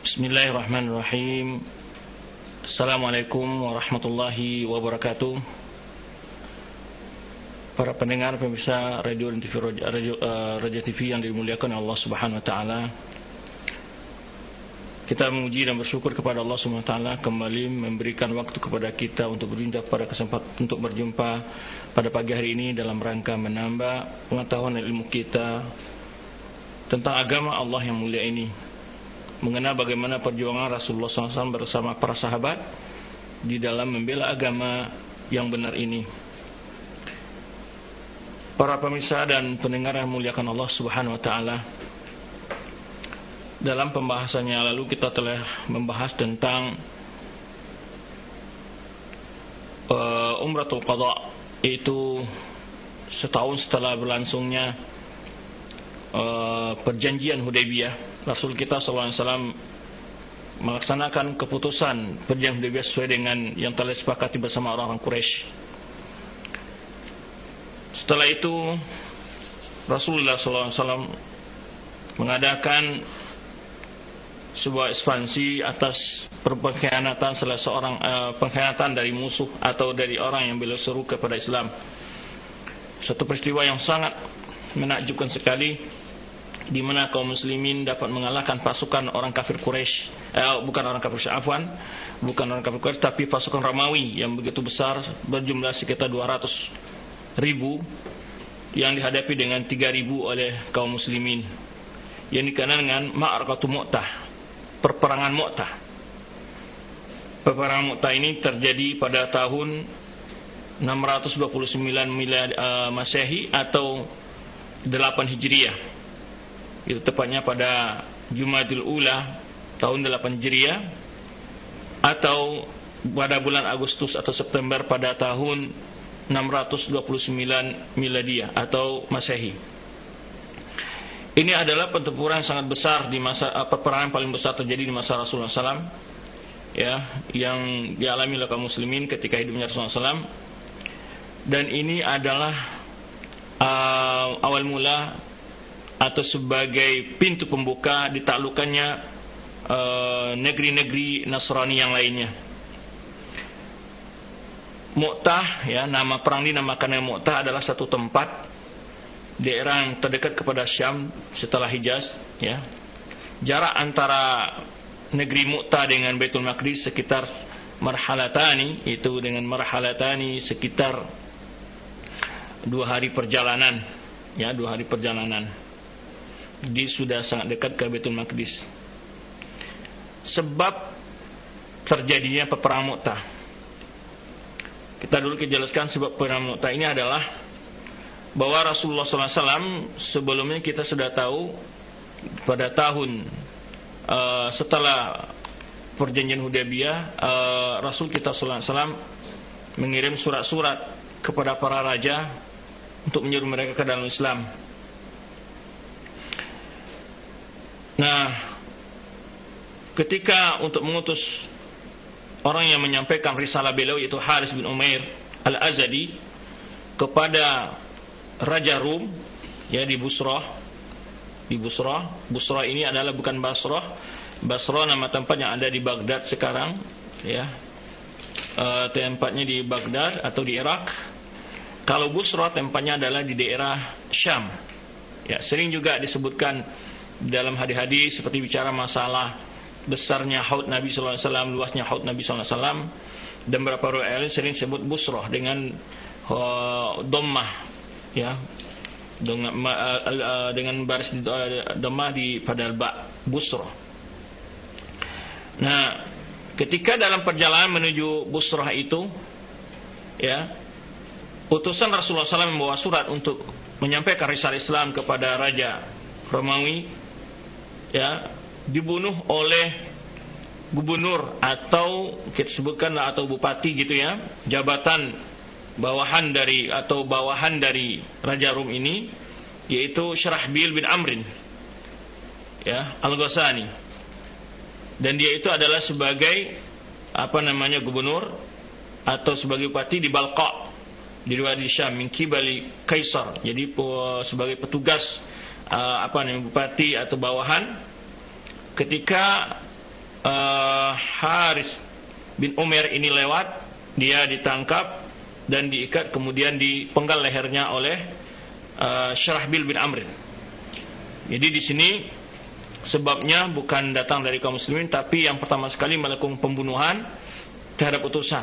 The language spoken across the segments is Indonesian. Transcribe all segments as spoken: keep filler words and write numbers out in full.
Bismillahirrahmanirrahim. Assalamualaikum warahmatullahi wabarakatuh. Para pendengar pemirsa radio dan T V radio, uh, radio T V yang dimuliakan Allah Subhanahu wa taala. Kita memuji dan bersyukur kepada Allah Subhanahu wa taala kembali memberikan waktu kepada kita untuk berjumpa pada kesempatan untuk berjumpa pada pagi hari ini dalam rangka menambah pengetahuan dan ilmu kita tentang agama Allah yang mulia ini, mengenal bagaimana perjuangan Rasulullah shallallahu alaihi wasallam bersama para sahabat di dalam membela agama yang benar ini. Para pemirsa dan pendengar yang muliakan Allah Subhanahu wa taala, dalam pembahasannya lalu kita telah membahas tentang uh, Umratul Qadha, yaitu setahun setelah berlangsungnya uh, perjanjian Hudaybiyah. Rasul kita sallallahu alaihi wasallam melaksanakan keputusan perjanjian Hudaybiyah sesuai dengan yang telah disepakati bersama orang-orang Quraisy. Setelah itu Rasulullah sallallahu alaihi wasallam mengadakan sebuah ekspansi atas pengkhianatan salah seorang uh, pengkhianatan dari musuh atau dari orang yang beliau seru kepada Islam. Satu peristiwa yang sangat menakjubkan sekali, di mana kaum muslimin dapat mengalahkan pasukan orang kafir Quraisy, eh, bukan orang kafir Afwan, bukan orang kafir Quraisy, tapi pasukan Romawi yang begitu besar, berjumlah sekitar dua ratus ribu, yang dihadapi dengan tiga ribu oleh kaum muslimin, yang dikenal dengan Ma'rakatul Mu'tah, perperangan Mu'tah. Perperangan Mu'tah ini terjadi pada tahun enam ratus dua puluh sembilan milad, uh, Masehi atau delapan Hijriah. Itu tepatnya pada Jumadil Ula tahun delapan Hijriah, atau pada bulan Agustus atau September pada tahun enam ratus dua puluh sembilan Miladiyah atau Masehi. Ini adalah pertempuran sangat besar di masa uh, peperangan paling besar terjadi di masa Rasulullah shallallahu alaihi wasallam, ya, yang dialami oleh kaum muslimin ketika hidupnya Rasulullah shallallahu alaihi wasallam. Dan ini adalah uh, awal mula atau sebagai pintu pembuka ditaklukannya uh, negeri-negeri Nasrani yang lainnya. Mu'tah, ya, nama perang dinamakan Mu'tah adalah satu tempat daerah yang terdekat kepada Syam setelah Hijaz, ya. Jarak antara negeri Mu'tah dengan Baitul Maqdis sekitar marhalatani, itu dengan marhalatani sekitar dua hari perjalanan, ya, dua hari perjalanan. Dia sudah sangat dekat ke Baitul Maqdis. Sebab terjadinya peperangan Mu'tah, kita dulu jelaskan sebab peperangan Mu'tah ini adalah bahwa Rasulullah shallallahu alaihi wasallam sebelumnya kita sudah tahu pada tahun uh, setelah perjanjian Hudaybiyah, uh, Rasul kita sallallahu alaihi wasallam mengirim surat-surat kepada para raja untuk menyuruh mereka ke dalam Islam. Nah, ketika untuk mengutus orang yang menyampaikan risalah beliau, yaitu Haris bin Umair Al-Azadi, kepada Raja Rum, ya, di Busrah, di Busrah. Busrah ini adalah bukan Basrah. Basrah nama tempat yang ada di Baghdad sekarang, ya, e, tempatnya di Baghdad atau di Irak. Kalau Busrah tempatnya adalah di daerah Syam. Ya, sering juga disebutkan dalam hadis-hadis seperti bicara masalah besarnya haud Nabi sallallahu alaihi wasallam, luasnya haud Nabi sallallahu alaihi wasallam, dan beberapa riwayat sering disebut Busrah dengan uh, dhammah, ya, dengan uh, uh, dengan baris uh, dhammah di pada ba, Busrah. Nah, ketika dalam perjalanan menuju Busrah itu, ya, utusan Rasulullah sallallahu alaihi wasallam membawa surat untuk menyampaikan risalah Islam kepada Raja Romawi, ya, dibunuh oleh gubernur atau kita sebutkan atau bupati, gitu ya, jabatan bawahan dari atau bawahan dari Raja Rum ini, yaitu Syarahbil bin Amrin, ya, Al-Ghasani. Dan dia itu adalah sebagai apa namanya gubernur atau sebagai bupati di Balqa, di Wadi Syam, min kibali Kaisar. Jadi sebagai petugas uh, apa namanya bupati atau bawahan ketika uh, Haris bin Umair ini lewat, dia ditangkap dan diikat, kemudian dipenggal lehernya oleh uh, Syarahbil bin Amr. Jadi di sini sebabnya bukan datang dari kaum muslimin, tapi yang pertama sekali melakukan pembunuhan terhadap utusan.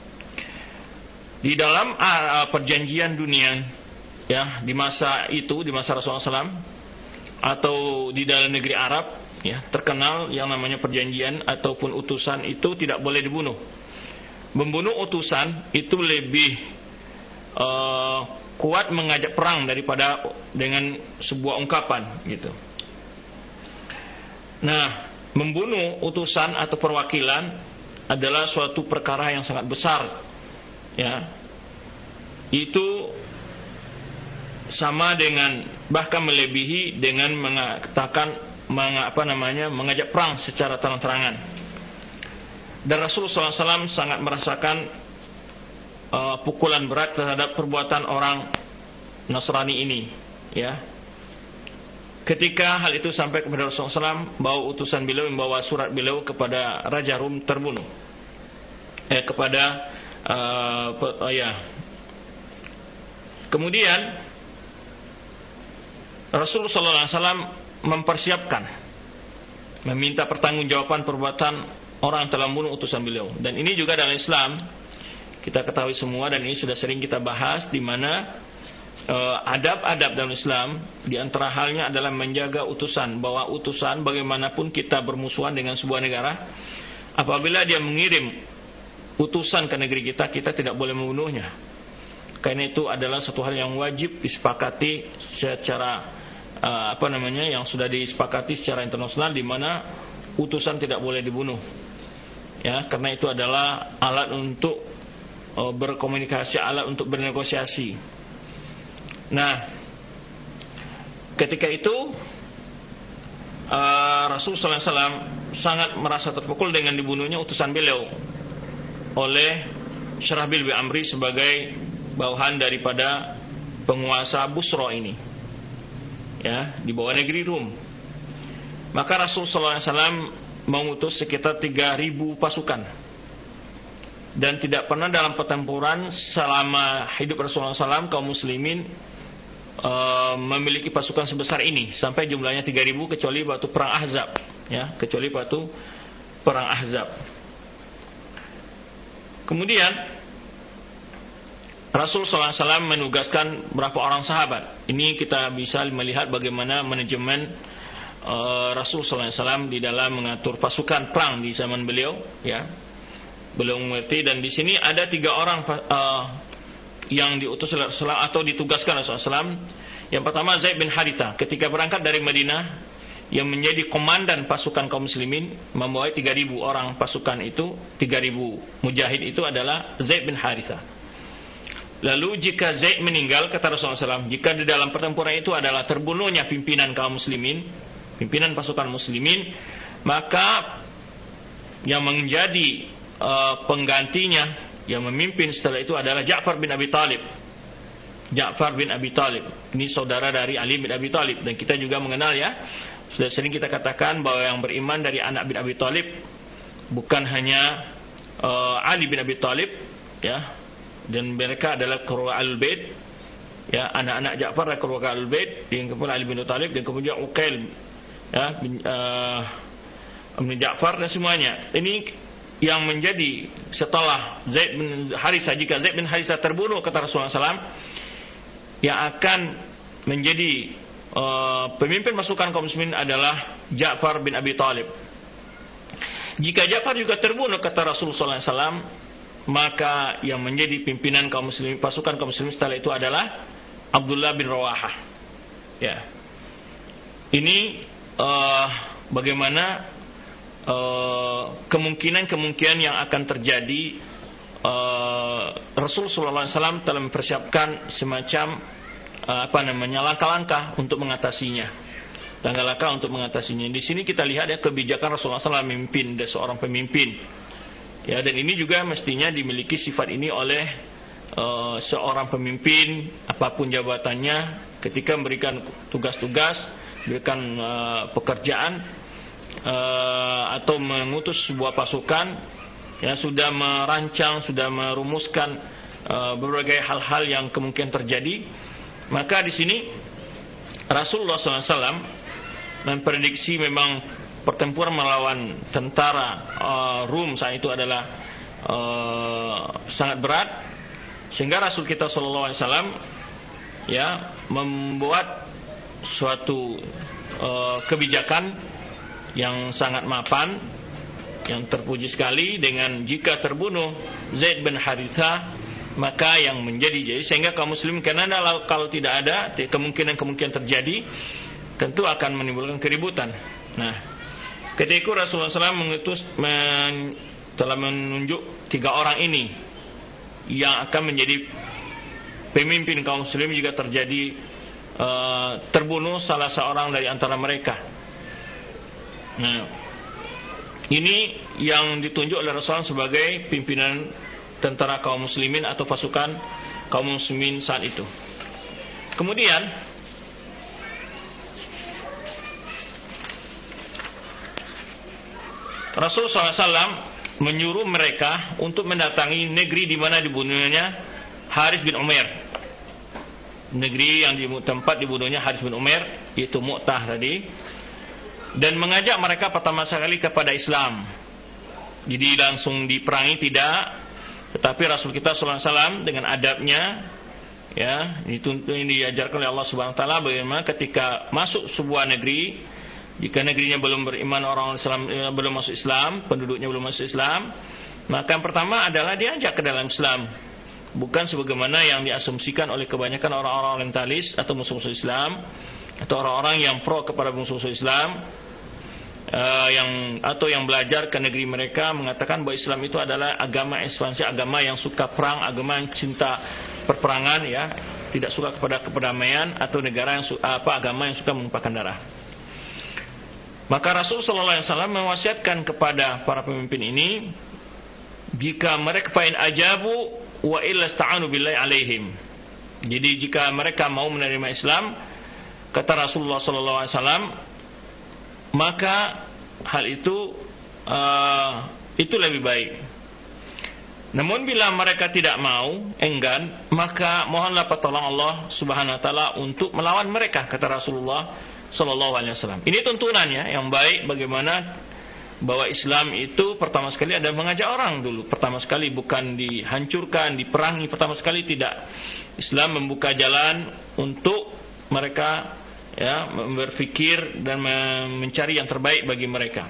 Di dalam uh, perjanjian dunia, ya, di masa itu, di masa Rasulullah shallallahu alaihi wasallam, atau di dalam negeri Arab, ya, terkenal yang namanya perjanjian ataupun utusan itu tidak boleh dibunuh. Membunuh utusan itu lebih uh, kuat mengajak perang daripada dengan sebuah ungkapan, gitu. Nah, membunuh utusan atau perwakilan adalah suatu perkara yang sangat besar, ya. Itu sama dengan, bahkan melebihi dengan mengatakan meng, apa namanya mengajak perang secara terang-terangan. Dan Rasulullah shallallahu alaihi wasallam sangat merasakan uh, pukulan berat terhadap perbuatan orang Nasrani ini, ya. Ketika hal itu sampai kepada Rasulullah shallallahu alaihi wasallam, bahwa utusan beliau membawa surat beliau kepada Raja Rum terbunuh, eh, kepada uh, oh ya. Kemudian Rasulullah shallallahu alaihi wasallam mempersiapkan, meminta pertanggungjawaban perbuatan orang yang telah membunuh utusan beliau. Dan ini juga dalam Islam kita ketahui semua, dan ini sudah sering kita bahas, di mana uh, adab-adab dalam Islam di antara halnya adalah menjaga utusan, bahwa utusan bagaimanapun kita bermusuhan dengan sebuah negara, apabila dia mengirim utusan ke negeri kita, kita tidak boleh membunuhnya. Karena itu adalah satu hal yang wajib disepakati secara uh, apa namanya yang sudah disepakati secara internasional, di mana utusan tidak boleh dibunuh, ya, karena itu adalah alat untuk uh, berkomunikasi, alat untuk bernegosiasi. Nah, ketika itu uh, Rasulullah shallallahu alaihi wasallam sangat merasa terpukul dengan dibunuhnya utusan beliau oleh Syarahbil bin Amri sebagai bawahan daripada penguasa Busra ini, ya, di bawah negeri Rum. Maka Rasulullah shallallahu alaihi wasallam mengutus sekitar tiga ribu pasukan, dan tidak pernah dalam pertempuran selama hidup Rasulullah shallallahu alaihi wasallam kaum muslimin uh, memiliki pasukan sebesar ini, sampai jumlahnya tiga ribu, kecuali waktu perang Ahzab, ya, kecuali waktu perang Ahzab. Kemudian Rasul shallallahu alaihi wasallam menugaskan berapa orang sahabat. Ini kita bisa melihat bagaimana manajemen uh, Rasul shallallahu alaihi wasallam di dalam mengatur pasukan perang di zaman beliau, ya. Beliau mengerti, dan di sini ada tiga orang uh, yang diutus Rasulullah atau ditugaskan Rasulullah shallallahu alaihi wasallam. Yang pertama Zaid bin Haritha, ketika berangkat dari Madinah, yang menjadi komandan pasukan kaum muslimin, membawa tiga ribu orang pasukan itu, tiga ribu mujahid itu adalah Zaid bin Haritha. Lalu jika Zaid meninggal, kata Rasulullah shallallahu alaihi wasallam, jika di dalam pertempuran itu adalah terbunuhnya pimpinan kaum muslimin, pimpinan pasukan muslimin, maka yang menjadi uh, penggantinya, yang memimpin setelah itu adalah Ja'far bin Abi Talib. Ja'far bin Abi Talib ini saudara dari Ali bin Abi Talib, dan kita juga mengenal, ya, sudah sering kita katakan bahwa yang beriman dari anak bin Abi Talib bukan hanya uh, Ali bin Abi Talib, ya, dan mereka adalah keluarga Al-Bait, ya, anak-anak Ja'far adalah keluarga Al-Bait, yang kemudian Ali bin Abi Talib, dan kemudian Uqail, ya, bin, uh, bin Ja'far, dan semuanya. Ini yang menjadi setelah Zaid bin Haritha, jika Zaid bin Haritha terbunuh, kata Rasulullah shallallahu alaihi wasallam, yang akan menjadi uh, pemimpin pasukan kaum muslimin adalah Ja'far bin Abi Talib. Jika Ja'far juga terbunuh, kata Rasulullah shallallahu alaihi wasallam, maka yang menjadi pimpinan kaum muslimin, pasukan kaum muslimin setelah itu adalah Abdullah bin Rawahah, ya. Ini uh, bagaimana uh, kemungkinan-kemungkinan yang akan terjadi. uh, Rasulullah shallallahu alaihi wasallam telah mempersiapkan semacam uh, apa namanya langkah-langkah untuk mengatasinya, langkah-langkah untuk mengatasinya. Di sini kita lihat, ya, kebijakan Rasulullah shallallahu alaihi wasallam memimpin, dari seorang pemimpin. Ya, dan ini juga mestinya dimiliki sifat ini oleh uh, seorang pemimpin, apapun jabatannya, ketika memberikan tugas-tugas, memberikan uh, pekerjaan, uh, atau mengutus sebuah pasukan, ya sudah merancang, sudah merumuskan uh, berbagai hal-hal yang kemungkinan terjadi. Maka di sini Rasulullah shallallahu alaihi wasallam memprediksi memang pertempuran melawan tentara uh, Rum saat itu adalah uh, sangat berat, sehingga Rasul kita shallallahu alaihi wasallam ya membuat suatu uh, kebijakan yang sangat mapan, yang terpuji sekali, dengan jika terbunuh Zaid bin Harithah maka yang menjadi jadi, sehingga kaum muslimin, karena kalau tidak ada kemungkinan-kemungkinan terjadi tentu akan menimbulkan keributan. Nah, ketika itu Rasulullah shallallahu alaihi wasallam mengutus men, telah menunjuk tiga orang ini yang akan menjadi pemimpin kaum muslimin jika terjadi uh, terbunuh salah seorang dari antara mereka. Nah, ini yang ditunjuk oleh Rasulullah sebagai pimpinan tentara kaum muslimin atau pasukan kaum muslimin saat itu. Kemudian Rasulullah shallallahu alaihi wasallam menyuruh mereka untuk mendatangi negeri di mana dibunuhnya Harits bin Umair. Negeri yang di tempat dibunuhnya Harits bin Umair, yaitu Mu'tah tadi, dan mengajak mereka pertama sekali kepada Islam. Jadi langsung diperangi tidak, tetapi Rasul kita shallallahu alaihi wasallam dengan adabnya, ya, dituntut, ini diajarkan oleh Allah Subhanahu wa taala bagaimana ketika masuk sebuah negeri, jika negerinya belum beriman, orang Islam eh, belum masuk Islam, penduduknya belum masuk Islam, maka yang pertama adalah diajak ke dalam Islam. Bukan sebagaimana yang diasumsikan oleh kebanyakan orang-orang orientalis atau musuh-musuh Islam, atau orang-orang yang pro kepada musuh-musuh Islam, uh, yang atau yang belajar ke negeri mereka mengatakan bahwa Islam itu adalah agama ekspansi, agama yang suka perang, agama yang cinta perperangan, ya, tidak suka kepada keperdamaian, atau negara yang apa agama yang suka menumpahkan darah. Maka Rasul sallallahu alaihi wasallam mewasiatkan kepada para pemimpin ini, jika mereka fa'in ajabu wa illa sta'anu billahi alaihim. Jadi jika mereka mau menerima Islam, kata Rasulullah sallallahu alaihi wasallam, maka hal itu uh, itu lebih baik. Namun bila mereka tidak mau, enggan, maka mohonlah pertolongan Allah Subhanahu wa taala untuk melawan mereka, kata Rasulullah sallallahu alaihi wasallam. Ini tuntunannya yang baik, bagaimana bahwa Islam itu pertama sekali ada mengajak orang dulu. Pertama sekali bukan dihancurkan, diperangi, pertama sekali tidak. Islam membuka jalan untuk mereka, ya, berpikir dan mencari yang terbaik bagi mereka.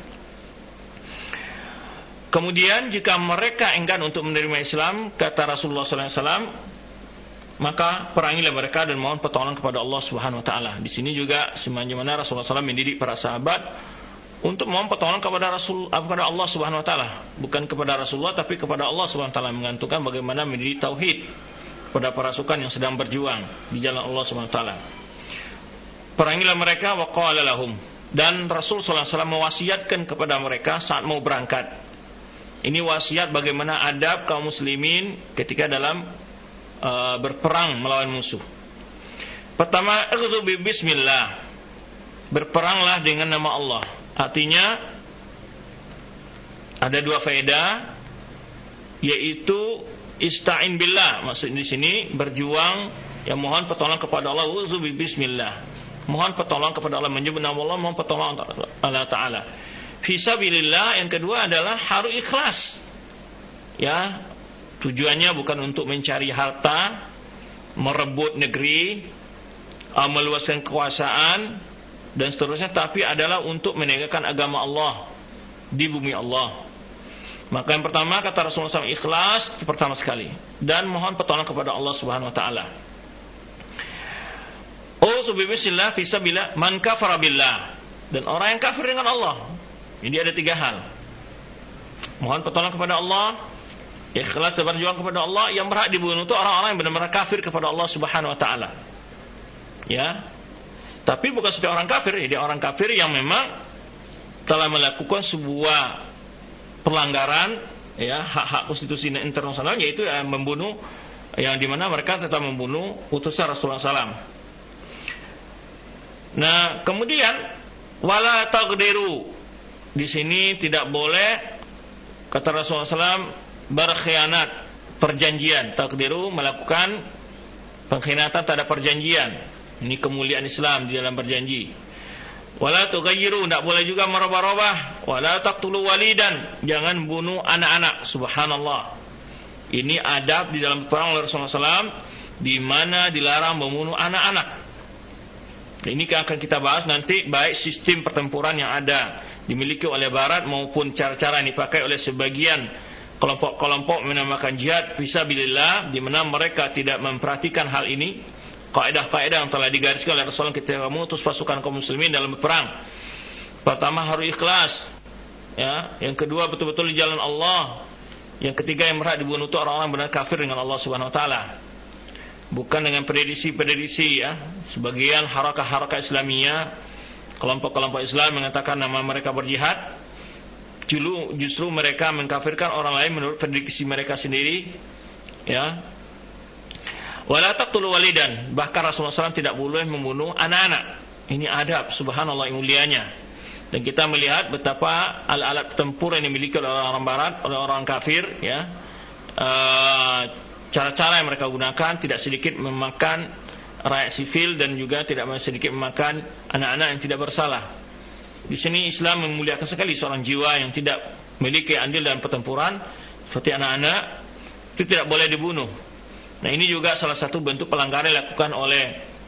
Kemudian jika mereka enggan untuk menerima Islam, kata Rasulullah sallallahu alaihi wasallam, maka perangilah mereka dan mohon pertolongan kepada Allah Subhanahu wa taala. Di sini juga sebagaimana Rasulullah sallallahu alaihi wasallam mendidik para sahabat untuk mohon pertolongan kepada Rasul, kepada Allah Subhanahu wa taala, bukan kepada Rasulullah tapi kepada Allah Subhanahu wa taala, mengantukkan bagaimana mendidik tauhid kepada pasukan yang sedang berjuang di jalan Allah Subhanahu wa taala. Perangilah mereka wa qala lahum, dan Rasul sallallahu alaihi wasallam mewasiatkan kepada mereka saat mau berangkat. Ini wasiat bagaimana adab kaum muslimin ketika dalam uh, berperang melawan musuh. Pertama, ighzu bi bismillah. Berperanglah dengan nama Allah. Artinya ada dua faedah, yaitu ista'in billah, maksud di sini berjuang, yang mohon pertolongan kepada Allah, uzu bi bismillah, mohon pertolongan kepada Allah, menyebut nama Allah, mohon pertolongan Allah taala. Fi sabilillah, yang kedua adalah harus ikhlas, ya, tujuannya bukan untuk mencari harta, merebut negeri, meluaskan kekuasaan dan seterusnya, tapi adalah untuk menegakkan agama Allah di bumi Allah. Maka yang pertama kata Rasulullah shallallahu alaihi wasallam, ikhlas pertama sekali, dan mohon pertolongan kepada Allah Subhanahu wa taala. Oh subhanallah fi sabilillah man kafara billah, dan orang yang kafir dengan Allah. Jadi ada tiga hal. Mohon pertolongan kepada Allah, ikhlas dan berjuang kepada Allah. Yang berhak dibunuh itu orang-orang yang benar-benar kafir kepada Allah Subhanahu wa taala. Ya. Tapi bukan setiap orang kafir, jadi orang kafir yang memang telah melakukan sebuah pelanggaran, ya, hak-hak konstitusi internasional, yaitu yang membunuh, yang dimana mereka tetap membunuh utusan Rasulullah sallallahu alaihi wasallam. Nah, kemudian wala taqdiru, di sini tidak boleh, kata Rasulullah shallallahu alaihi wasallam, berkhianat perjanjian. Takdiru melakukan pengkhianatan terhadap perjanjian. Ini kemuliaan Islam di dalam berjanji. Wala tughayyiru, tidak boleh juga merubah-rubah. Wala taqtulu walidan, jangan bunuh anak-anak. Subhanallah. Ini adab di dalam perang oleh Rasulullah shallallahu alaihi wasallam, di mana dilarang membunuh anak-anak. Ini akan kita bahas nanti, baik sistem pertempuran yang ada dimiliki oleh Barat maupun cara-cara yang dipakai oleh sebagian kelompok-kelompok menamakan jihad fisabilillah, di mana mereka tidak memperhatikan hal ini, kaidah-kaidah yang telah digariskan oleh Rasulullah ketika mengutus pasukan kaum muslimin dalam berperang. Pertama, harus ikhlas, ya. Yang kedua, betul-betul di jalan Allah. Yang ketiga, yang berhak dibunuh itu orang-orang benar kafir dengan Allah Subhanahu wa taala, bukan dengan prediksi-prediksi, ya. Sebagian harakah-harakah Islamiyah, kelompok-kelompok Islam mengatakan nama mereka berjihad, Justru, justru mereka mengkafirkan orang lain menurut prediksi mereka sendiri, ya. Wala taqtulu walidan, bahkan Rasulullah shallallahu alaihi wasallam tidak boleh membunuh anak-anak. Ini adab, subhanallah, yang mulianya. Dan kita melihat betapa alat-alat tempur yang dimiliki oleh orang Barat, oleh orang kafir, ya, uh, cara-cara yang mereka gunakan tidak sedikit memakan rakyat sivil dan juga tidak sedikit memakan anak-anak yang tidak bersalah. Di sini Islam memuliakan sekali seorang jiwa yang tidak memiliki andil dalam pertempuran, seperti anak-anak, itu tidak boleh dibunuh. Nah, ini juga salah satu bentuk pelanggaran yang dilakukan oleh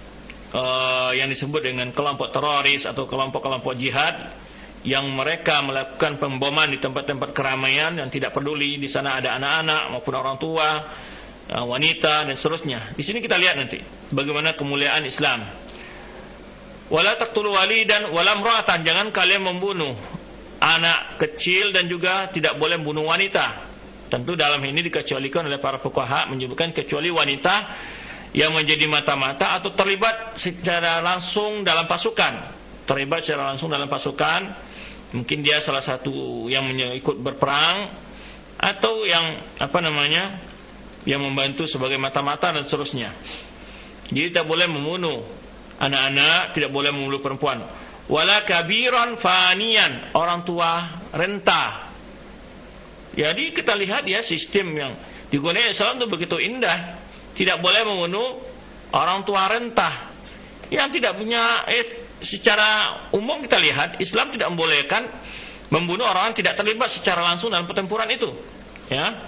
uh, yang disebut dengan kelompok teroris atau kelompok-kelompok jihad, yang mereka melakukan pemboman di tempat-tempat keramaian yang tidak peduli di sana ada anak-anak maupun orang tua, uh, wanita dan seterusnya. Di sini kita lihat nanti bagaimana kemuliaan Islam. Wala taqtulu walidan wala imra'atan, jangan kalian membunuh anak kecil dan juga tidak boleh membunuh wanita. Tentu dalam ini dikecualikan oleh para fuqaha, menyebutkan kecuali wanita yang menjadi mata-mata atau terlibat secara langsung dalam pasukan. Terlibat secara langsung dalam pasukan, mungkin dia salah satu yang ikut berperang atau yang apa namanya, yang membantu sebagai mata-mata dan seterusnya. Jadi tidak boleh membunuh anak-anak, tidak boleh membunuh perempuan. Wala kabiran fanian, orang tua renta. Jadi kita lihat ya, sistem yang digunakan Islam itu begitu indah. Tidak boleh membunuh orang tua renta yang tidak punya, eh, secara umum kita lihat Islam tidak membolehkan membunuh orang yang tidak terlibat secara langsung dalam pertempuran itu, ya.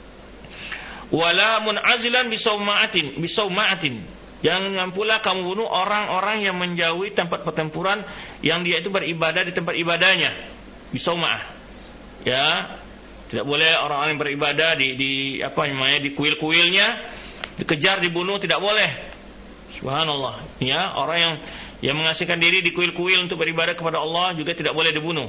Wala mun'azilan bisawma'atin, bisawma'atin, jangan pula kamu bunuh orang-orang yang menjauhi tempat pertempuran yang dia itu beribadah di tempat ibadahnya. Bisawma'ah, ya. Tidak boleh orang-orang yang beribadah di, di apa namanya, di kuil-kuilnya dikejar, dibunuh, tidak boleh. Subhanallah, ya. Orang yang yang mengasihkan diri di kuil-kuil untuk beribadah kepada Allah juga tidak boleh dibunuh.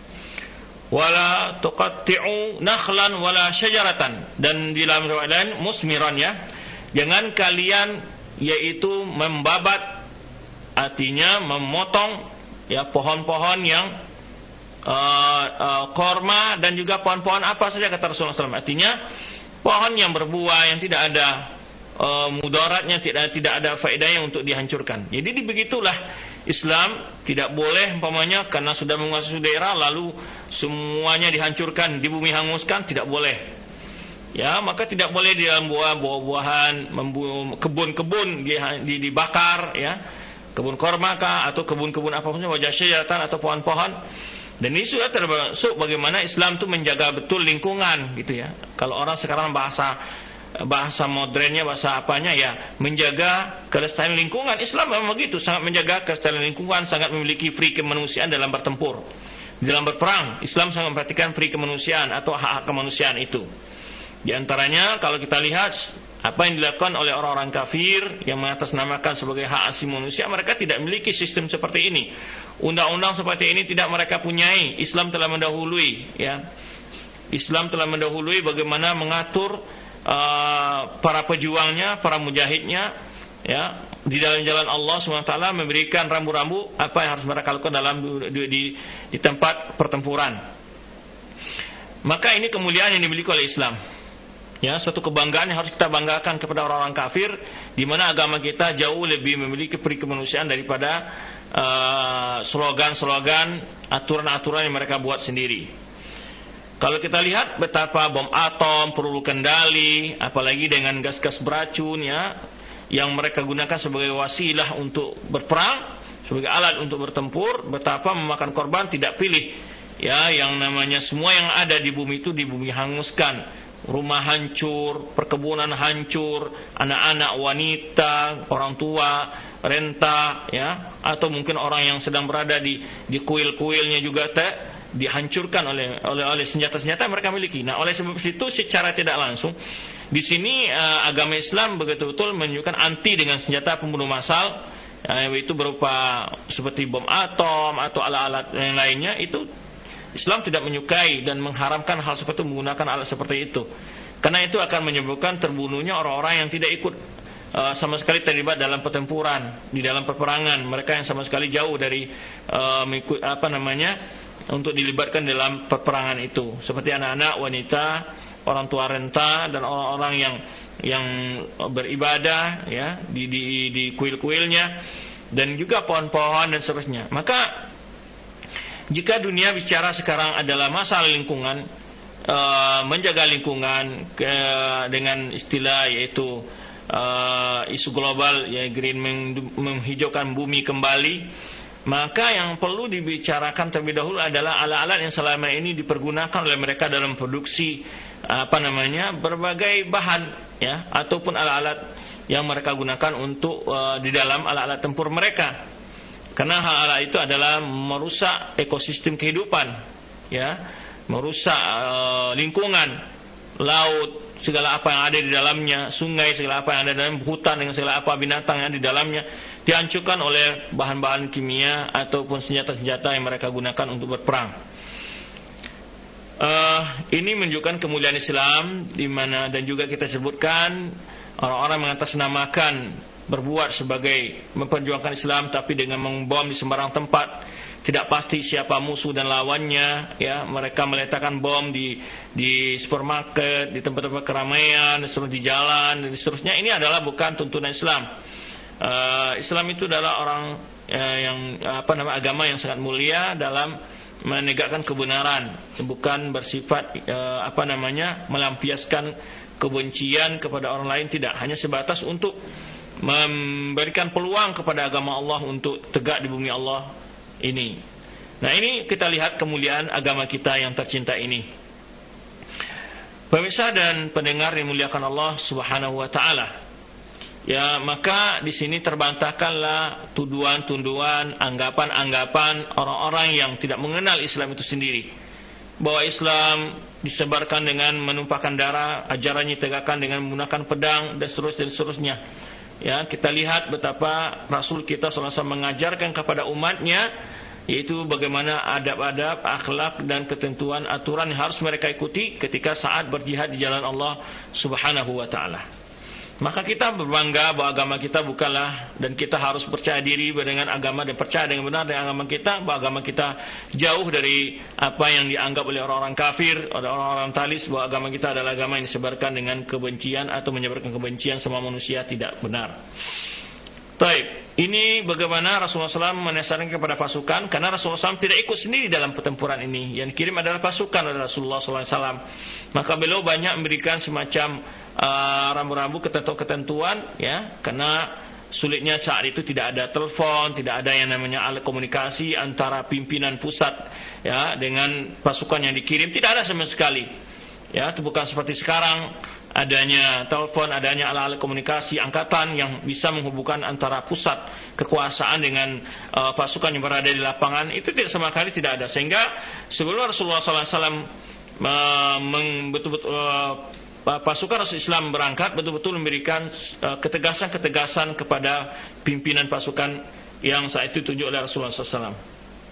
Wala tuqatti'u nakhlan wala syajaratan, dan di dalam riwayat lain musmiran, ya. Jangan kalian yaitu membabat, artinya memotong, ya, pohon-pohon yang uh, uh, korma dan juga pohon-pohon apa saja, kata Rasulullah shallallahu alaihi wasallam. Artinya pohon yang berbuah yang tidak ada uh, mudaratnya, tidak tidak ada faedahnya untuk dihancurkan. Jadi begitulah Islam, tidak boleh umpamanya karena sudah menguasai daerah lalu semuanya dihancurkan, di bumi hanguskan, tidak boleh. Ya, maka tidak boleh di dalam buah buah-buahan, kebun-kebun dibakar, ya, kebun korma kah atau kebun-kebun apapun, wajah syajaratan atau pohon-pohon. Dan ini sudah termasuk bagaimana Islam itu menjaga betul lingkungan, gitu ya. Kalau orang sekarang bahasa bahasa modernnya, bahasa apanya, ya, menjaga kelestarian lingkungan. Islam memang begitu, sangat menjaga kelestarian lingkungan, sangat memiliki free kemanusiaan dalam bertempur. Di dalam berperang, Islam sangat memperhatikan free kemanusiaan atau hak-hak kemanusiaan itu. Di antaranya kalau kita lihat apa yang dilakukan oleh orang-orang kafir yang mengatasnamakan sebagai hak asasi manusia, mereka tidak memiliki sistem seperti ini. Undang-undang seperti ini tidak mereka punyai. Islam telah mendahului, ya. Islam telah mendahului bagaimana mengatur uh, para pejuangnya, para mujahidnya, ya, di dalam jalan Allah subhanahu wa taala, memberikan rambu-rambu apa yang harus mereka lakukan dalam di, di, di tempat pertempuran. Maka ini kemuliaan yang dimiliki oleh Islam. Ya, suatu kebanggaan yang harus kita banggakan kepada orang-orang kafir, di mana agama kita jauh lebih memiliki peri kemanusiaan daripada uh, slogan-slogan, aturan-aturan yang mereka buat sendiri. Kalau kita lihat betapa bom atom, peluru kendali, apalagi dengan gas-gas beracun ya, yang mereka gunakan sebagai wasilah untuk berperang, sebagai alat untuk bertempur, betapa memakan korban tidak pilih. Ya, yang namanya semua yang ada di bumi itu di bumi hanguskan, rumah hancur, perkebunan hancur, anak-anak, wanita, orang tua, renta, ya, atau mungkin orang yang sedang berada di di kuil-kuilnya juga te, dihancurkan oleh oleh oleh senjata-senjata yang mereka miliki. Nah, oleh sebab itu secara tidak langsung di sini uh, agama Islam betul-betul menunjukkan anti dengan senjata pembunuh massal, uh, yaitu berupa seperti bom atom atau alat-alat yang lainnya. Itu Islam tidak menyukai dan mengharamkan hal seperti itu, menggunakan alat seperti itu. Karena itu akan menyebabkan terbunuhnya orang-orang yang tidak ikut uh, sama sekali terlibat dalam pertempuran, di dalam peperangan. Mereka yang sama sekali jauh dari uh, mengikut, apa namanya, untuk dilibatkan dalam peperangan itu, seperti anak-anak, wanita, orang tua renta, dan orang-orang yang yang beribadah ya di di di kuil-kuilnya, dan juga pohon-pohon dan seterusnya. Maka jika dunia bicara sekarang adalah masalah lingkungan, uh, menjaga lingkungan uh, dengan istilah yaitu uh, isu global ya, green, menghijaukan bumi kembali, maka yang perlu dibicarakan terlebih dahulu adalah alat-alat yang selama ini dipergunakan oleh mereka dalam produksi apa namanya berbagai bahan ya, ataupun alat-alat yang mereka gunakan untuk uh, di dalam alat-alat tempur mereka. Karena hal-hal itu adalah merusak ekosistem kehidupan, ya, merusak uh, lingkungan, laut, segala apa yang ada di dalamnya, sungai, segala apa yang ada di dalam hutan, dengan segala apa binatang yang ada di dalamnya, dihancurkan oleh bahan-bahan kimia ataupun senjata-senjata yang mereka gunakan untuk berperang. Uh, ini menunjukkan kemuliaan Islam, di mana dan juga kita sebutkan orang-orang mengatasnamakan berbuat sebagai memperjuangkan Islam, tapi dengan membom di sembarang tempat, tidak pasti siapa musuh dan lawannya. Ya, mereka meletakkan bom di di supermarket, di tempat-tempat keramaian, di jalan dan seterusnya. Ini adalah bukan tuntunan Islam. Uh, Islam itu adalah orang uh, yang apa nama agama yang sangat mulia dalam menegakkan kebenaran, bukan bersifat uh, apa namanya melampiaskan kebencian kepada orang lain, tidak, hanya sebatas untuk memberikan peluang kepada agama Allah untuk tegak di bumi Allah ini. Nah, ini kita lihat kemuliaan agama kita yang tercinta ini. Pemirsa dan pendengar yang dimuliakan Allah Subhanahu wa taala. Ya, maka di sini terbantahkanlah tuduhan-tuduhan, anggapan-anggapan orang-orang yang tidak mengenal Islam itu sendiri, bahwa Islam disebarkan dengan menumpahkan darah, ajarannya ditegakkan dengan menggunakan pedang dan seterusnya dan seterusnya. Ya, kita lihat betapa Rasul kita sallallahu alaihi wasallam mengajarkan kepada umatnya, yaitu bagaimana adab-adab, akhlak dan ketentuan aturan yang harus mereka ikuti ketika saat berjihad di jalan Allah Subhanahu wa taala. Maka kita berbangga bahwa agama kita bukanlah, dan kita harus percaya diri dengan agama dan percaya dengan benar dengan agama kita, bahwa agama kita jauh dari apa yang dianggap oleh orang-orang kafir, oleh orang-orang talis, bahwa agama kita adalah agama yang disebarkan dengan kebencian atau menyebarkan kebencian sama manusia, tidak benar. Baik, ini bagaimana Rasulullah shallallahu alaihi wasallam menasihahkan kepada pasukan, karena Rasulullah shallallahu alaihi wasallam tidak ikut sendiri dalam pertempuran ini. Yang dikirim adalah pasukan oleh Rasulullah shallallahu alaihi wasallam. Maka beliau banyak memberikan semacam uh, rambu-rambu ketentuan-ketentuan, ya, karena sulitnya saat itu tidak ada telepon, tidak ada yang namanya alat komunikasi antara pimpinan pusat, ya, dengan pasukan yang dikirim, tidak ada sama sekali. Ya, itu bukan seperti sekarang adanya telepon, adanya alat-alat komunikasi angkatan yang bisa menghubungkan antara pusat kekuasaan dengan uh, pasukan yang berada di lapangan. Itu tidak sama sekali tidak ada. Sehingga sebelum Rasulullah shallallahu alaihi wasallam uh, betul-betul uh, pasukan Rasul Islam berangkat, betul-betul memberikan uh, ketegasan-ketegasan kepada pimpinan pasukan yang saat itu ditunjuk oleh Rasulullah shallallahu alaihi wasallam.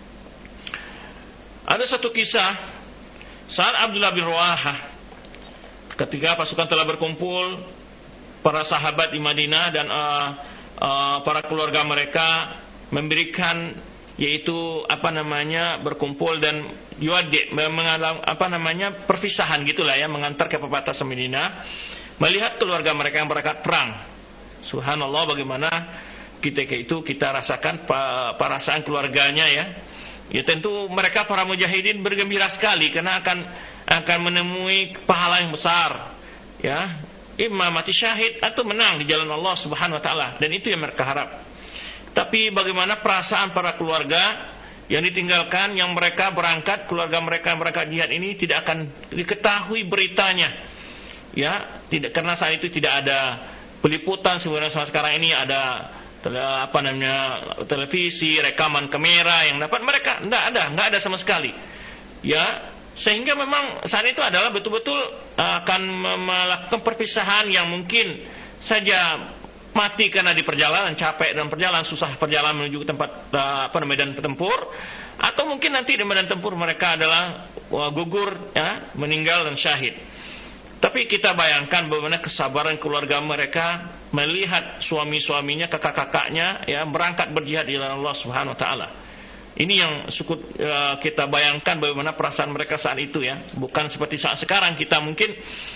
Ada satu kisah saat Abdullah bin Rawahah, ketika pasukan telah berkumpul, para sahabat di Madinah dan uh, uh, para keluarga mereka memberikan, yaitu apa namanya berkumpul dan yuadi, mengalami apa namanya perpisahan gitulah ya, mengantar ke perbatasan Madinah, melihat keluarga mereka yang berangkat perang. Subhanallah, bagaimana ketika itu kita rasakan perasaan keluarganya ya. Ya tentu mereka para mujahidin bergembira sekali karena akan akan menemui pahala yang besar ya, imma mati syahid atau menang di jalan Allah Subhanahu wa taala, dan itu yang mereka harap. Tapi bagaimana perasaan para keluarga yang ditinggalkan, yang mereka berangkat, keluarga mereka berangkat jihad ini tidak akan diketahui beritanya ya, tidak, karena saat itu tidak ada peliputan sebenarnya. Sekarang ini ada apa namanya televisi, rekaman kamera yang dapat mereka tidak ada, nggak ada sama sekali ya, sehingga memang saat itu adalah betul-betul akan melakukan perpisahan yang mungkin saja mati karena di perjalanan, capek dan perjalanan, susah perjalanan menuju ke tempat apa namanya medan tempur, atau mungkin nanti di medan tempur mereka adalah gugur ya, meninggal dan syahid. Tapi kita bayangkan bagaimana kesabaran keluarga mereka melihat suami-suaminya, kakak-kakaknya ya berangkat berjihad di jalan Allah Subhanahu wa taala. Ini yang sukut uh, kita bayangkan bagaimana perasaan mereka saat itu ya. Bukan seperti saat sekarang kita mungkin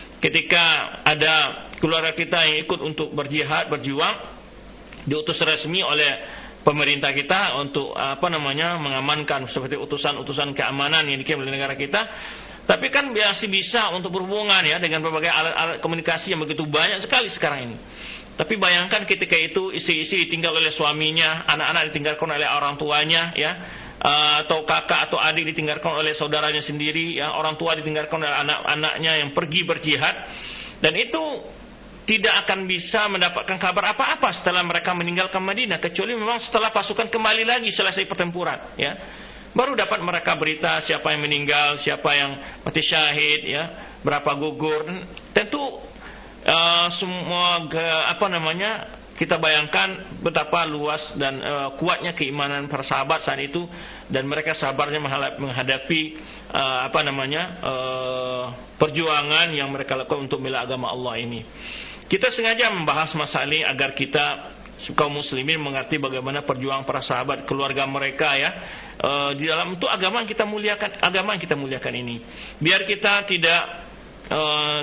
ketika ada keluarga kita yang ikut untuk berjihad, berjuang, diutus resmi oleh pemerintah kita untuk apa namanya mengamankan seperti utusan-utusan keamanan yang dikirim oleh negara kita. Tapi kan masih bisa untuk berhubungan ya dengan berbagai alat-alat komunikasi yang begitu banyak sekali sekarang ini. Tapi bayangkan ketika itu istri-istri ditinggal oleh suaminya, anak-anak ditinggalkan oleh orang tuanya ya, atau kakak atau adik ditinggalkan oleh saudaranya sendiri ya, orang tua ditinggalkan oleh anak-anaknya yang pergi berjihad, dan itu tidak akan bisa mendapatkan kabar apa-apa setelah mereka meninggalkan Madinah, kecuali memang setelah pasukan kembali lagi selesai pertempuran ya. Baru dapat mereka berita siapa yang meninggal, siapa yang mati syahid ya, berapa gugur. Tentu uh, semua ke, apa namanya kita bayangkan betapa luas dan uh, kuatnya keimanan para sahabat saat itu, dan mereka sabarnya menghadapi uh, apa namanya uh, perjuangan yang mereka lakukan untuk membela agama Allah ini. Kita sengaja membahas masalah ini agar kita kaum muslimin mengerti bagaimana perjuangan para sahabat, keluarga mereka ya, e, di dalam itu agama yang kita muliakan, agama yang kita muliakan ini, biar kita tidak e,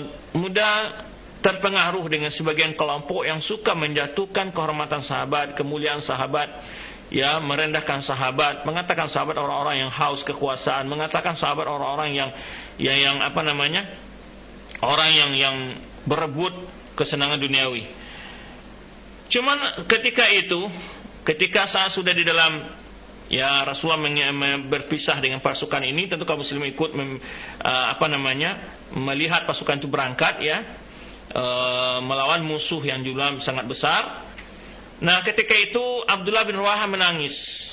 mudah terpengaruh dengan sebagian kelompok yang suka menjatuhkan kehormatan sahabat, kemuliaan sahabat ya, merendahkan sahabat, mengatakan sahabat orang-orang yang haus kekuasaan, mengatakan sahabat orang-orang yang yang, yang apa namanya orang yang yang berebut kesenangan duniawi. Cuman ketika itu, ketika saat sudah di dalam ya Rasulullah berpisah dengan pasukan ini, tentu kaum muslimin ikut mem, uh, apa namanya melihat pasukan itu berangkat ya, uh, melawan musuh yang jumlah sangat besar. Nah ketika itu Abdullah bin Rawaha menangis,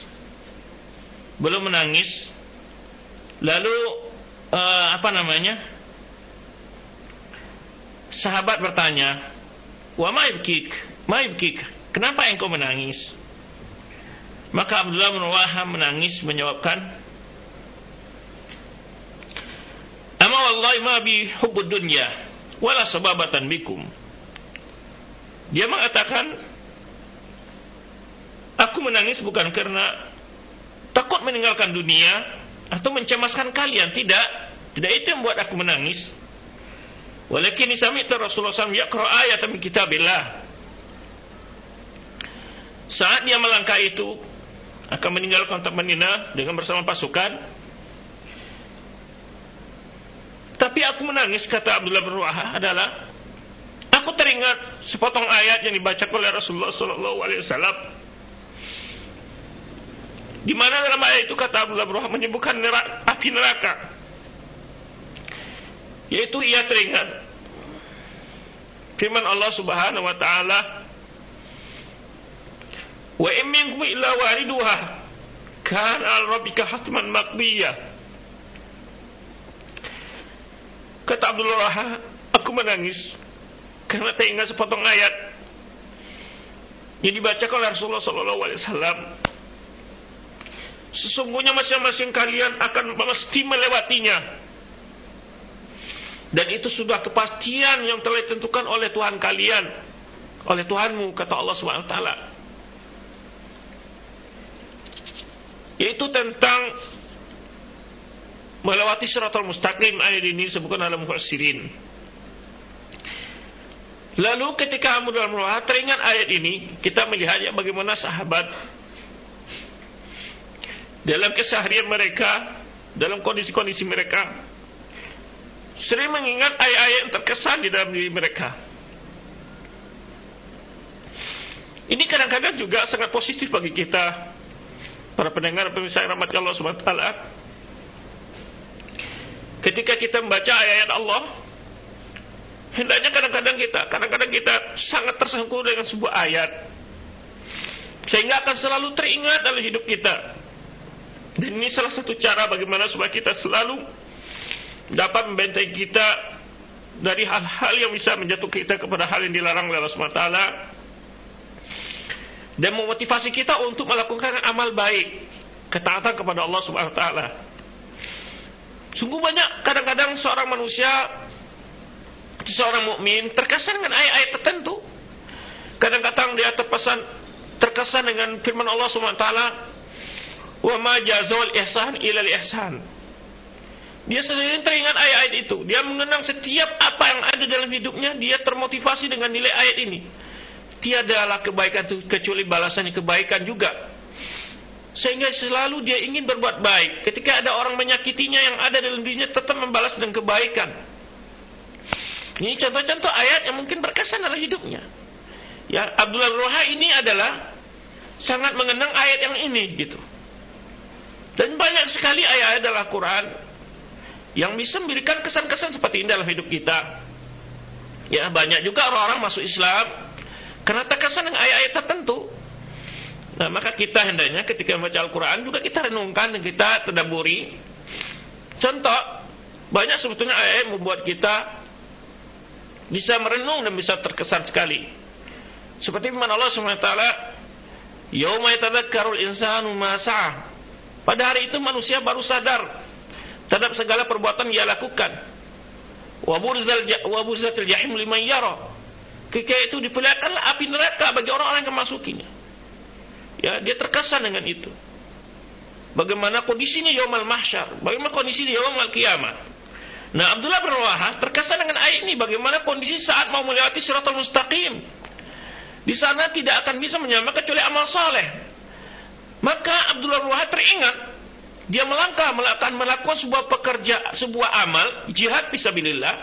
belum menangis, lalu uh, apa namanya sahabat bertanya, wa ma yubkik, Maibkik, kenapa engkau menangis? Maka Abdullah bin Rawaha menangis menjawabkan, ama wallahi ma bi hubbud dunya wala sababatan bikum. Dia mengatakan, aku menangis bukan karena takut meninggalkan dunia atau mencemaskan kalian, tidak. Tidak itu yang membuat aku menangis. Walakin sami'tu Rasulullah sallallahu alaihi wasallam yaqra ayatan min kitabillah. Saat dia melangkah itu akan meninggalkan kota Madinah dengan bersama pasukan, tapi aku menangis, kata Abdullah bin Rawaha, adalah aku teringat sepotong ayat yang dibaca oleh Rasulullah sallallahu alaihi wasallam, di mana dalam ayat itu kata Abdullah bin Rawaha menyebutkan neraka, api neraka, yaitu ia teringat firman Allah Subhanahu wa taala, wa in minkum illa wariduha kana 'ala rabbika hatman maqdiyah. Kata Abdullah Raha, aku menangis karena teringat sepotong ayat yang dibacakan oleh Rasulullah sallallahu alaihi wasallam. Sesungguhnya masing-masing kalian akan mesti melewatinya, dan itu sudah kepastian yang telah ditentukan oleh Tuhan kalian, oleh Tuhanmu, kata Allah Subhanahu wa taala. Yaitu tentang melewati siratal mustaqim. Ayat ini disebutkan dalam mufassirin. Lalu ketika Abdullah bin Rawaha teringat ayat ini, kita melihat ya bagaimana sahabat dalam keseharian mereka, dalam kondisi-kondisi mereka sering mengingat ayat-ayat yang terkesan di dalam diri mereka. Ini kadang-kadang juga sangat positif bagi kita, para pendengar pemirsa yang rahmati Allah Subhanahu wa taala. Ketika kita membaca ayat-ayat Allah, hendaknya kadang-kadang kita, kadang-kadang kita sangat tersengkuh dengan sebuah ayat, sehingga akan selalu teringat dalam hidup kita. Dan ini salah satu cara bagaimana supaya kita selalu dapat membentengi kita dari hal-hal yang bisa menjatuhkan kita kepada hal yang dilarang oleh Allah Subhanahu wa taala, dan memotivasi kita untuk melakukan amal baik, ketaatan kepada Allah Subhanahu wa taala. Sungguh banyak kadang-kadang seorang manusia, seorang mukmin terkesan dengan ayat-ayat tertentu. Kadang-kadang dia terpesan terkesan dengan firman Allah Subhanahu wa taala, "Wa ma jazaa'ul ihsan illa al-ihsan." Dia sendiri teringat ayat-ayat itu. Dia mengenang setiap apa yang ada dalam hidupnya, dia termotivasi dengan nilai ayat ini. Tiadalah kebaikan itu kecuali balasannya kebaikan juga. Sehingga selalu dia ingin berbuat baik. Ketika ada orang menyakitinya, yang ada dalam dirinya tetap membalas dengan kebaikan. Ini contoh-contoh ayat yang mungkin berkesan dalam hidupnya. Ya, Abdullah bin Rawaha ini adalah sangat mengenang ayat yang ini gitu. Dan banyak sekali ayat-ayat dalam Al-Quran yang bisa memberikan kesan-kesan seperti ini dalam hidup kita. Ya, banyak juga orang-orang masuk Islam karena terkesan dengan ayat-ayat tertentu. Nah, maka kita hendaknya ketika membaca Al-Quran juga kita renungkan dan kita tadabburi. Contoh, banyak sebetulnya ayat yang membuat kita bisa merenung dan bisa terkesan sekali. Seperti firman Allah subhanahu wa taala, "Yauma yatadzakkarul insanu ma sa'a." Pada hari itu manusia baru sadar terhadap segala perbuatan yang dia lakukan. Wa burzal wa burzatil jahim liman yara. Ketika itu diperlihatkanlah api neraka bagi orang-orang yang memasukinya. Ya, dia terkesan dengan itu. Bagaimana kondisinya yaumal mahsyar, bagaimana kondisinya yaumal kiamat. Nah, Abdullah bin Rawaha terkesan dengan ayat ini, bagaimana kondisi saat mau melewati Shiratal Mustaqim. Di sana tidak akan bisa menyamakan kecuali amal saleh. Maka Abdullah bin Rawaha teringat, dia melangkah melakukan melakukan sebuah pekerja, sebuah amal jihad fisabilillah.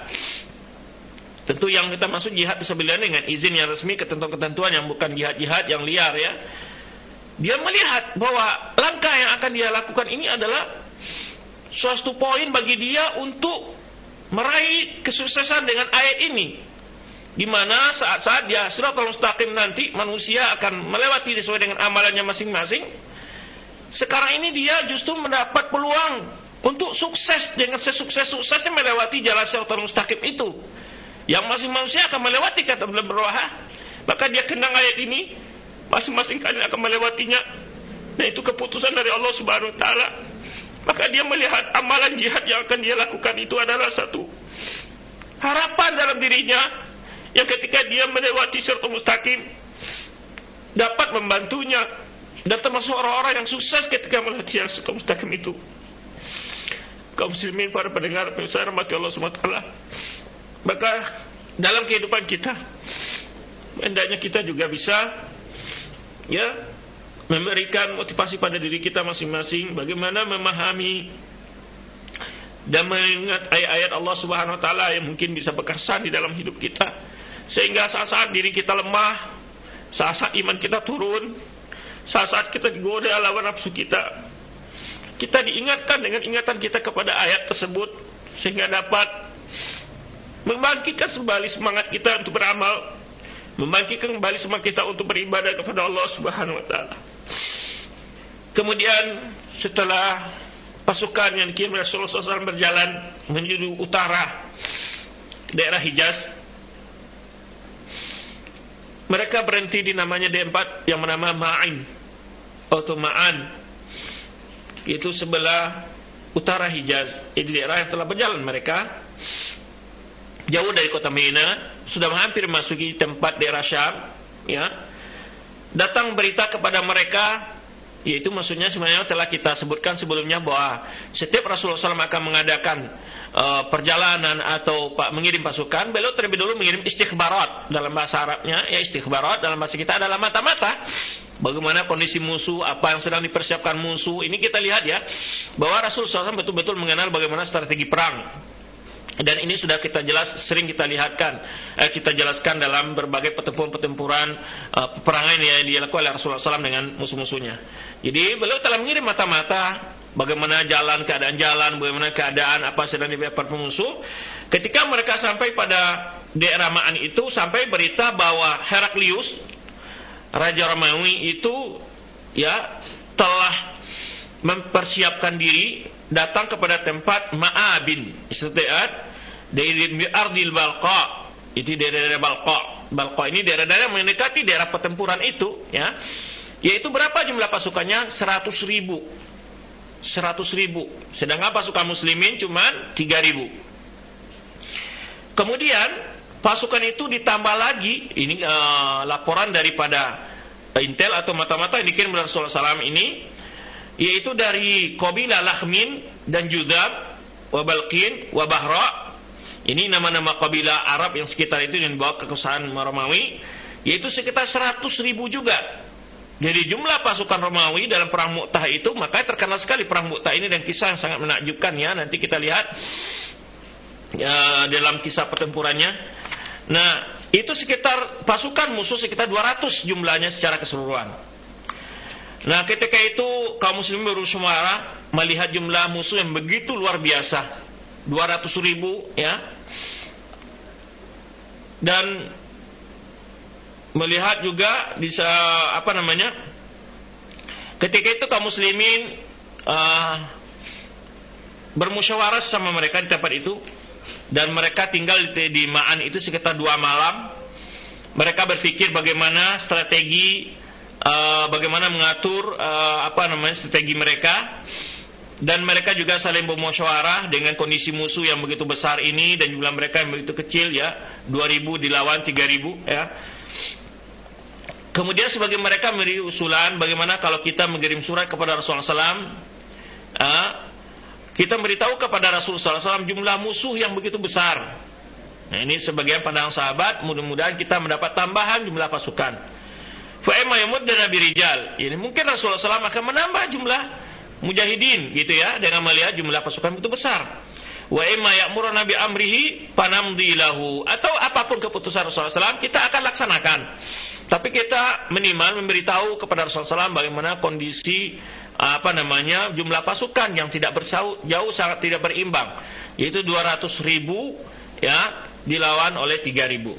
Tentu yang kita maksud jihad fisabilillah dengan izin yang resmi, ketentuan-ketentuan yang bukan jihad-jihad yang liar ya. Dia melihat bahwa langkah yang akan dia lakukan ini adalah suatu poin bagi dia untuk meraih kesuksesan dengan ayat ini, di mana saat-saat dia Shiratal Mustaqim nanti manusia akan melewati sesuai dengan amalannya masing-masing. Sekarang ini dia justru mendapat peluang untuk sukses dengan sesukses-suksesnya melewati jalan Shiratal Mustaqim itu, yang masing manusia akan melewati, kata Abdullah bin Rawaha. Maka dia kenang ayat ini, masing-masing kalian akan melewatinya, dan itu keputusan dari Allah Subhanahu wa taala. Maka dia melihat amalan jihad yang akan dia lakukan itu adalah satu harapan dalam dirinya, yang ketika dia melewati Shiratal Mustaqim dapat membantunya, dan termasuk orang-orang yang sukses ketika melewati Shiratal Mustaqim itu. Kaum muslimin, para pendengar pemirsa rahmati Allah Subhanahu wa taala, maka dalam kehidupan kita hendaknya kita juga bisa ya memberikan motivasi pada diri kita masing-masing, bagaimana memahami dan mengingat ayat-ayat Allah Subhanahu wa taala yang mungkin bisa berkesan di dalam hidup kita, sehingga saat-saat diri kita lemah, saat-saat iman kita turun, saat-saat kita digoda lawan nafsu kita, kita diingatkan dengan ingatan kita kepada ayat tersebut, sehingga dapat membangkitkan kembali semangat kita untuk beramal, membangkitkan kembali semangat kita untuk beribadah kepada Allah Subhanahu wa taala. Kemudian setelah pasukan yang dikirim Rasulullah shallallahu alaihi wasallam berjalan menuju utara daerah Hijaz, mereka berhenti di namanya tempat yang bernama Ma'in atau Ma'an, yaitu sebelah utara Hijaz. Jadi daerah yang telah berjalan mereka jauh dari kota Mina, sudah hampir memasuki tempat daerah Syam, ya. Datang berita kepada mereka, yaitu maksudnya sebenarnya telah kita sebutkan sebelumnya bahwa setiap Rasulullah shallallahu alaihi wasallam akan mengadakan uh, perjalanan atau pak mengirim pasukan, beliau terlebih dulu mengirim istikhbarat. Dalam bahasa Arabnya ya istikhbarat, dalam bahasa kita adalah mata-mata. Bagaimana kondisi musuh, apa yang sedang dipersiapkan musuh. Ini kita lihat ya, bahwa Rasulullah shallallahu alaihi wasallam betul-betul mengenal bagaimana strategi perang. Dan ini sudah kita jelas, sering kita lihatkan, eh, kita jelaskan dalam berbagai pertempuran-pertempuran eh, peperangan yang dilakukan oleh Rasulullah shallallahu alaihi wasallam dengan musuh-musuhnya. Jadi beliau telah mengirim mata-mata bagaimana jalan, keadaan jalan, bagaimana keadaan apa sedang dipersiapkan musuh. Ketika mereka sampai pada daerah Ma'an itu, sampai berita bahwa Heraklius, Raja Romawi itu ya telah mempersiapkan diri datang kepada tempat Ma'abin, istiad dari Ardil Balqa, itu daerah-daerah Balqa. Balqa ini daerah-daerah yang mendekati daerah pertempuran itu, ya. Yaitu berapa jumlah pasukannya? seratus ribu. seratus ribu. Sedangkan pasukan muslimin cuma tiga ribu. Kemudian pasukan itu ditambah lagi, ini uh, laporan daripada intel atau mata-mata yang dikirim oleh Rasulullah shallallahu alaihi wasallam ini, yaitu dari Qabilah Lahmin dan Judab, Wabalqin, Wabahra. Ini nama-nama kabilah Arab yang sekitar itu yang dibawa kekuasaan Romawi, yaitu sekitar seratus ribu juga. Jadi jumlah pasukan Romawi dalam perang Mu'tah itu, makanya terkenal sekali perang Mu'tah ini dan kisah yang sangat menakjubkan ya. Nanti kita lihat ya, dalam kisah pertempurannya. Nah, itu sekitar pasukan musuh sekitar dua ratus jumlahnya secara keseluruhan. Nah, ketika itu kaum muslimin bermusyawarah melihat jumlah musuh yang begitu luar biasa, dua ratus ribu ya. Dan melihat juga bisa apa namanya? Ketika itu kaum muslimin uh, bermusyawarah sama mereka di tempat itu, dan mereka tinggal di, di Ma'an itu sekitar dua malam. Mereka berpikir bagaimana strategi, uh, bagaimana mengatur uh, apa namanya strategi mereka, dan mereka juga saling bermusyawarah dengan kondisi musuh yang begitu besar ini dan jumlah mereka yang begitu kecil ya, dua ribu dilawan tiga ribu ya. Kemudian sebagai mereka memberi usulan bagaimana kalau kita mengirim surat kepada Rasulullah shallallahu alaihi wasallam, uh, kita beritahu kepada Rasulullah shallallahu alaihi wasallam jumlah musuh yang begitu besar. Nah, ini sebagian pandangan sahabat, mudah-mudahan kita mendapat tambahan jumlah pasukan. Fa imma yamuddana birijal. Ini mungkin Rasulullah shallallahu alaihi wasallam akan menambah jumlah mujahidin gitu ya, dengan melihat jumlah pasukan begitu besar. Wa imma ya'muruna bi amrihi panamdi lahu. Atau apapun keputusan Rasulullah shallallahu alaihi wasallam kita akan laksanakan. Tapi kita minimal memberitahu kepada Rasulullah shallallahu alaihi wasallam bagaimana kondisi apa namanya jumlah pasukan yang tidak bersau, jauh sangat tidak berimbang, yaitu dua ratus ribu ya dilawan oleh tiga ribu.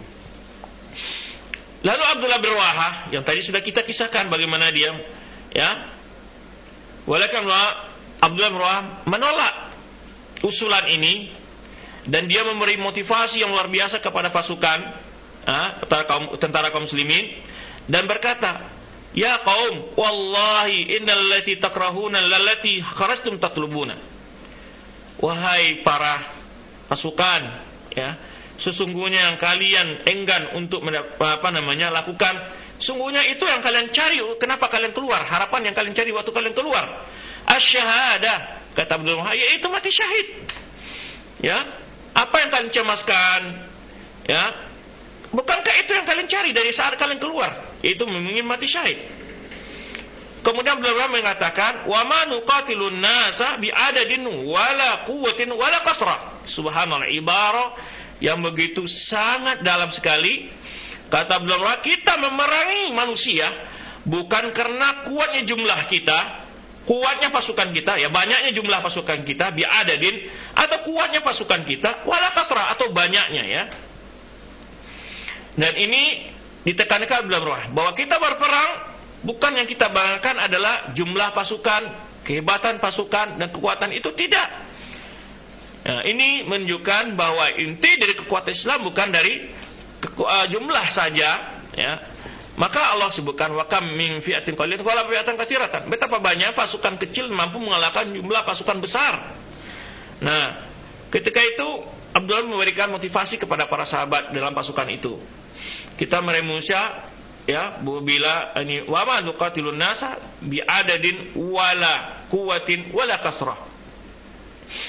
Lalu Abdullah bin Rawahah yang tadi sudah kita kisahkan bagaimana dia ya, walaupun Abdullah bin Rawahah menolak usulan ini dan dia memberi motivasi yang luar biasa kepada pasukan ah, tentara kaum tentara kaum muslimin dan berkata, ya qaum, wallahi innal lati takrahuna lallati kharajtum tatlubuna. Wahai para pasukan, ya, sesungguhnya yang kalian enggan untuk apa namanya lakukan, sungguhnya itu yang kalian cari. Kenapa kalian keluar? Harapan yang kalian cari waktu kalian keluar. Asy-syahadah, kata Abdul Wahab, yaitu mati syahid. Ya, apa yang kalian cemaskan? Ya, bukankah itu yang kalian cari dari saat kalian keluar? Itu ingin mati syahid. Kemudian beliau mengatakan, wa ma nuqatilun nasa bi adadin wala quwwatin wala kasrah. Subhanallah, ibarah yang begitu sangat dalam sekali. Kata beliau, kita memerangi manusia bukan karena kuatnya jumlah kita, kuatnya pasukan kita, ya banyaknya jumlah pasukan kita bi adadin, atau kuatnya pasukan kita wala kasrah, atau banyaknya ya. Dan ini ditekankan beliau bahwa kita berperang bukan yang kita banggakan adalah jumlah pasukan, kehebatan pasukan dan kekuatan itu, tidak. Nah, ini menunjukkan bahwa inti dari kekuatan Islam bukan dari keku- uh, jumlah saja, ya. Maka Allah sebutkan wa kam min fi'atin qalilatin wa la fi'atan katsiratan. Betapa banyak pasukan kecil mampu mengalahkan jumlah pasukan besar. Nah, ketika itu Abdullah memberikan motivasi kepada para sahabat dalam pasukan itu. Kita meremusya ya, bila ini wa ma nuqatilun nasa bi adadin wala quwwatin wala kasrah.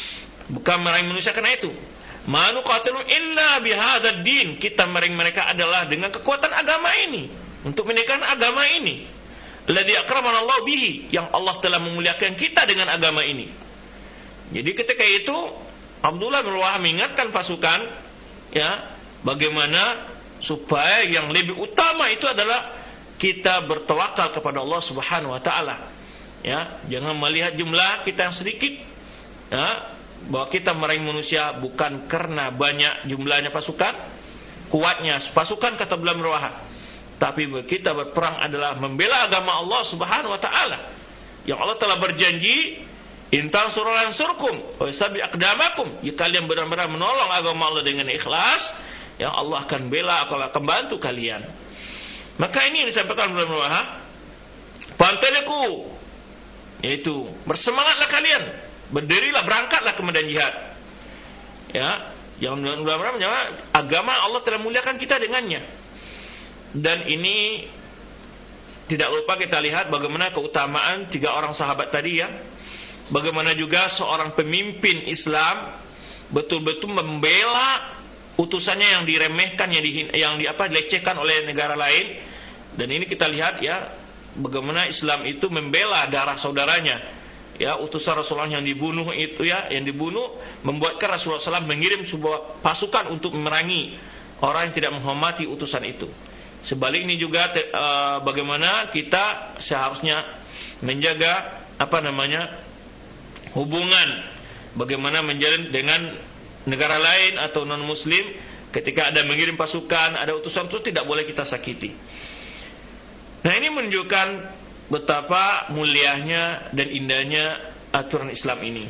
bukan merangi manusia karena itu. Ma nuqatilu illa bihadzal din. Kita merangi mereka adalah dengan kekuatan agama ini, untuk menegakkan agama ini. Alladzi akramana Allah bihi, yang Allah telah memuliakan kita dengan agama ini. Jadi ketika itu Abdullah bin Rawahah mengingatkan pasukan, ya, bagaimana supaya yang lebih utama itu adalah kita bertawakal kepada Allah Subhanahu wa taala. Ya, jangan melihat jumlah kita yang sedikit, ya, bahwa kita merangi manusia bukan karena banyak jumlahnya pasukan, kuatnya pasukan, kata Abdullah bin Rawahah, tapi kita berperang adalah membela agama Allah Subhanahu wa taala. Yang Allah telah berjanji, intan surulan surkum wa sabi aqdamakum, jika kalian benar-benar menolong agama Allah dengan ikhlas, yang Allah akan bela, Allah akan bantu kalian. Maka ini yang disampaikan Abdullah bin Rawahah, fantaliqu, yaitu bersemangatlah kalian, berdirilah, berangkatlah ke medan jihad. Ya, yang benar-benar menyatakan agama Allah telah muliakan kita dengannya. Dan ini tidak lupa kita lihat bagaimana keutamaan tiga orang sahabat tadi, ya. Bagaimana juga seorang pemimpin Islam betul-betul membela utusannya yang diremehkan, yang di, yang di apa dilecehkan oleh negara lain. Dan ini kita lihat, ya, bagaimana Islam itu membela darah saudaranya. Ya, utusan Rasulullah yang dibunuh itu, ya, yang dibunuh membuatkan Rasulullah shallallahu alaihi wasallam mengirim sebuah pasukan untuk memerangi orang yang tidak menghormati utusan itu. Sebaliknya juga te, uh, bagaimana kita seharusnya menjaga apa namanya hubungan, bagaimana menjalin dengan negara lain atau non muslim. Ketika ada mengirim pasukan, ada utusan itu tidak boleh kita sakiti. Nah, ini menunjukkan betapa mulianya dan indahnya aturan Islam ini.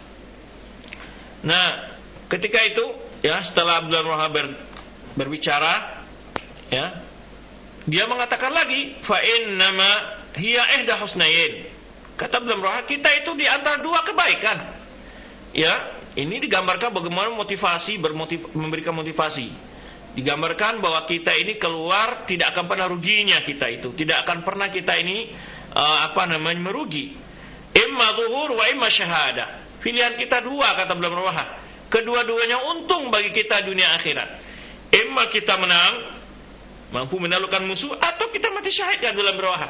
Nah, ketika itu, ya, setelah Abdullah bin Rawahah ber, berbicara, ya, dia mengatakan lagi, fa innama hiya ihda husnayn. Kata Abdullah bin Rawahah, kita itu di antara dua kebaikan. Ya, ini digambarkan bagaimana motivasi, bermotiv, memberikan motivasi. Digambarkan bahwa kita ini keluar tidak akan pernah ruginya, kita itu tidak akan pernah kita ini uh, apa namanya merugi. Imma zuhur wa imma syahada. Pilihan kita dua, kata Abdullah bin Rawahah. Kedua-duanya untung bagi kita dunia akhirat. Imma kita menang, mampu menaklukkan musuh, atau kita mati syahid, kata Abdullah bin Rawahah.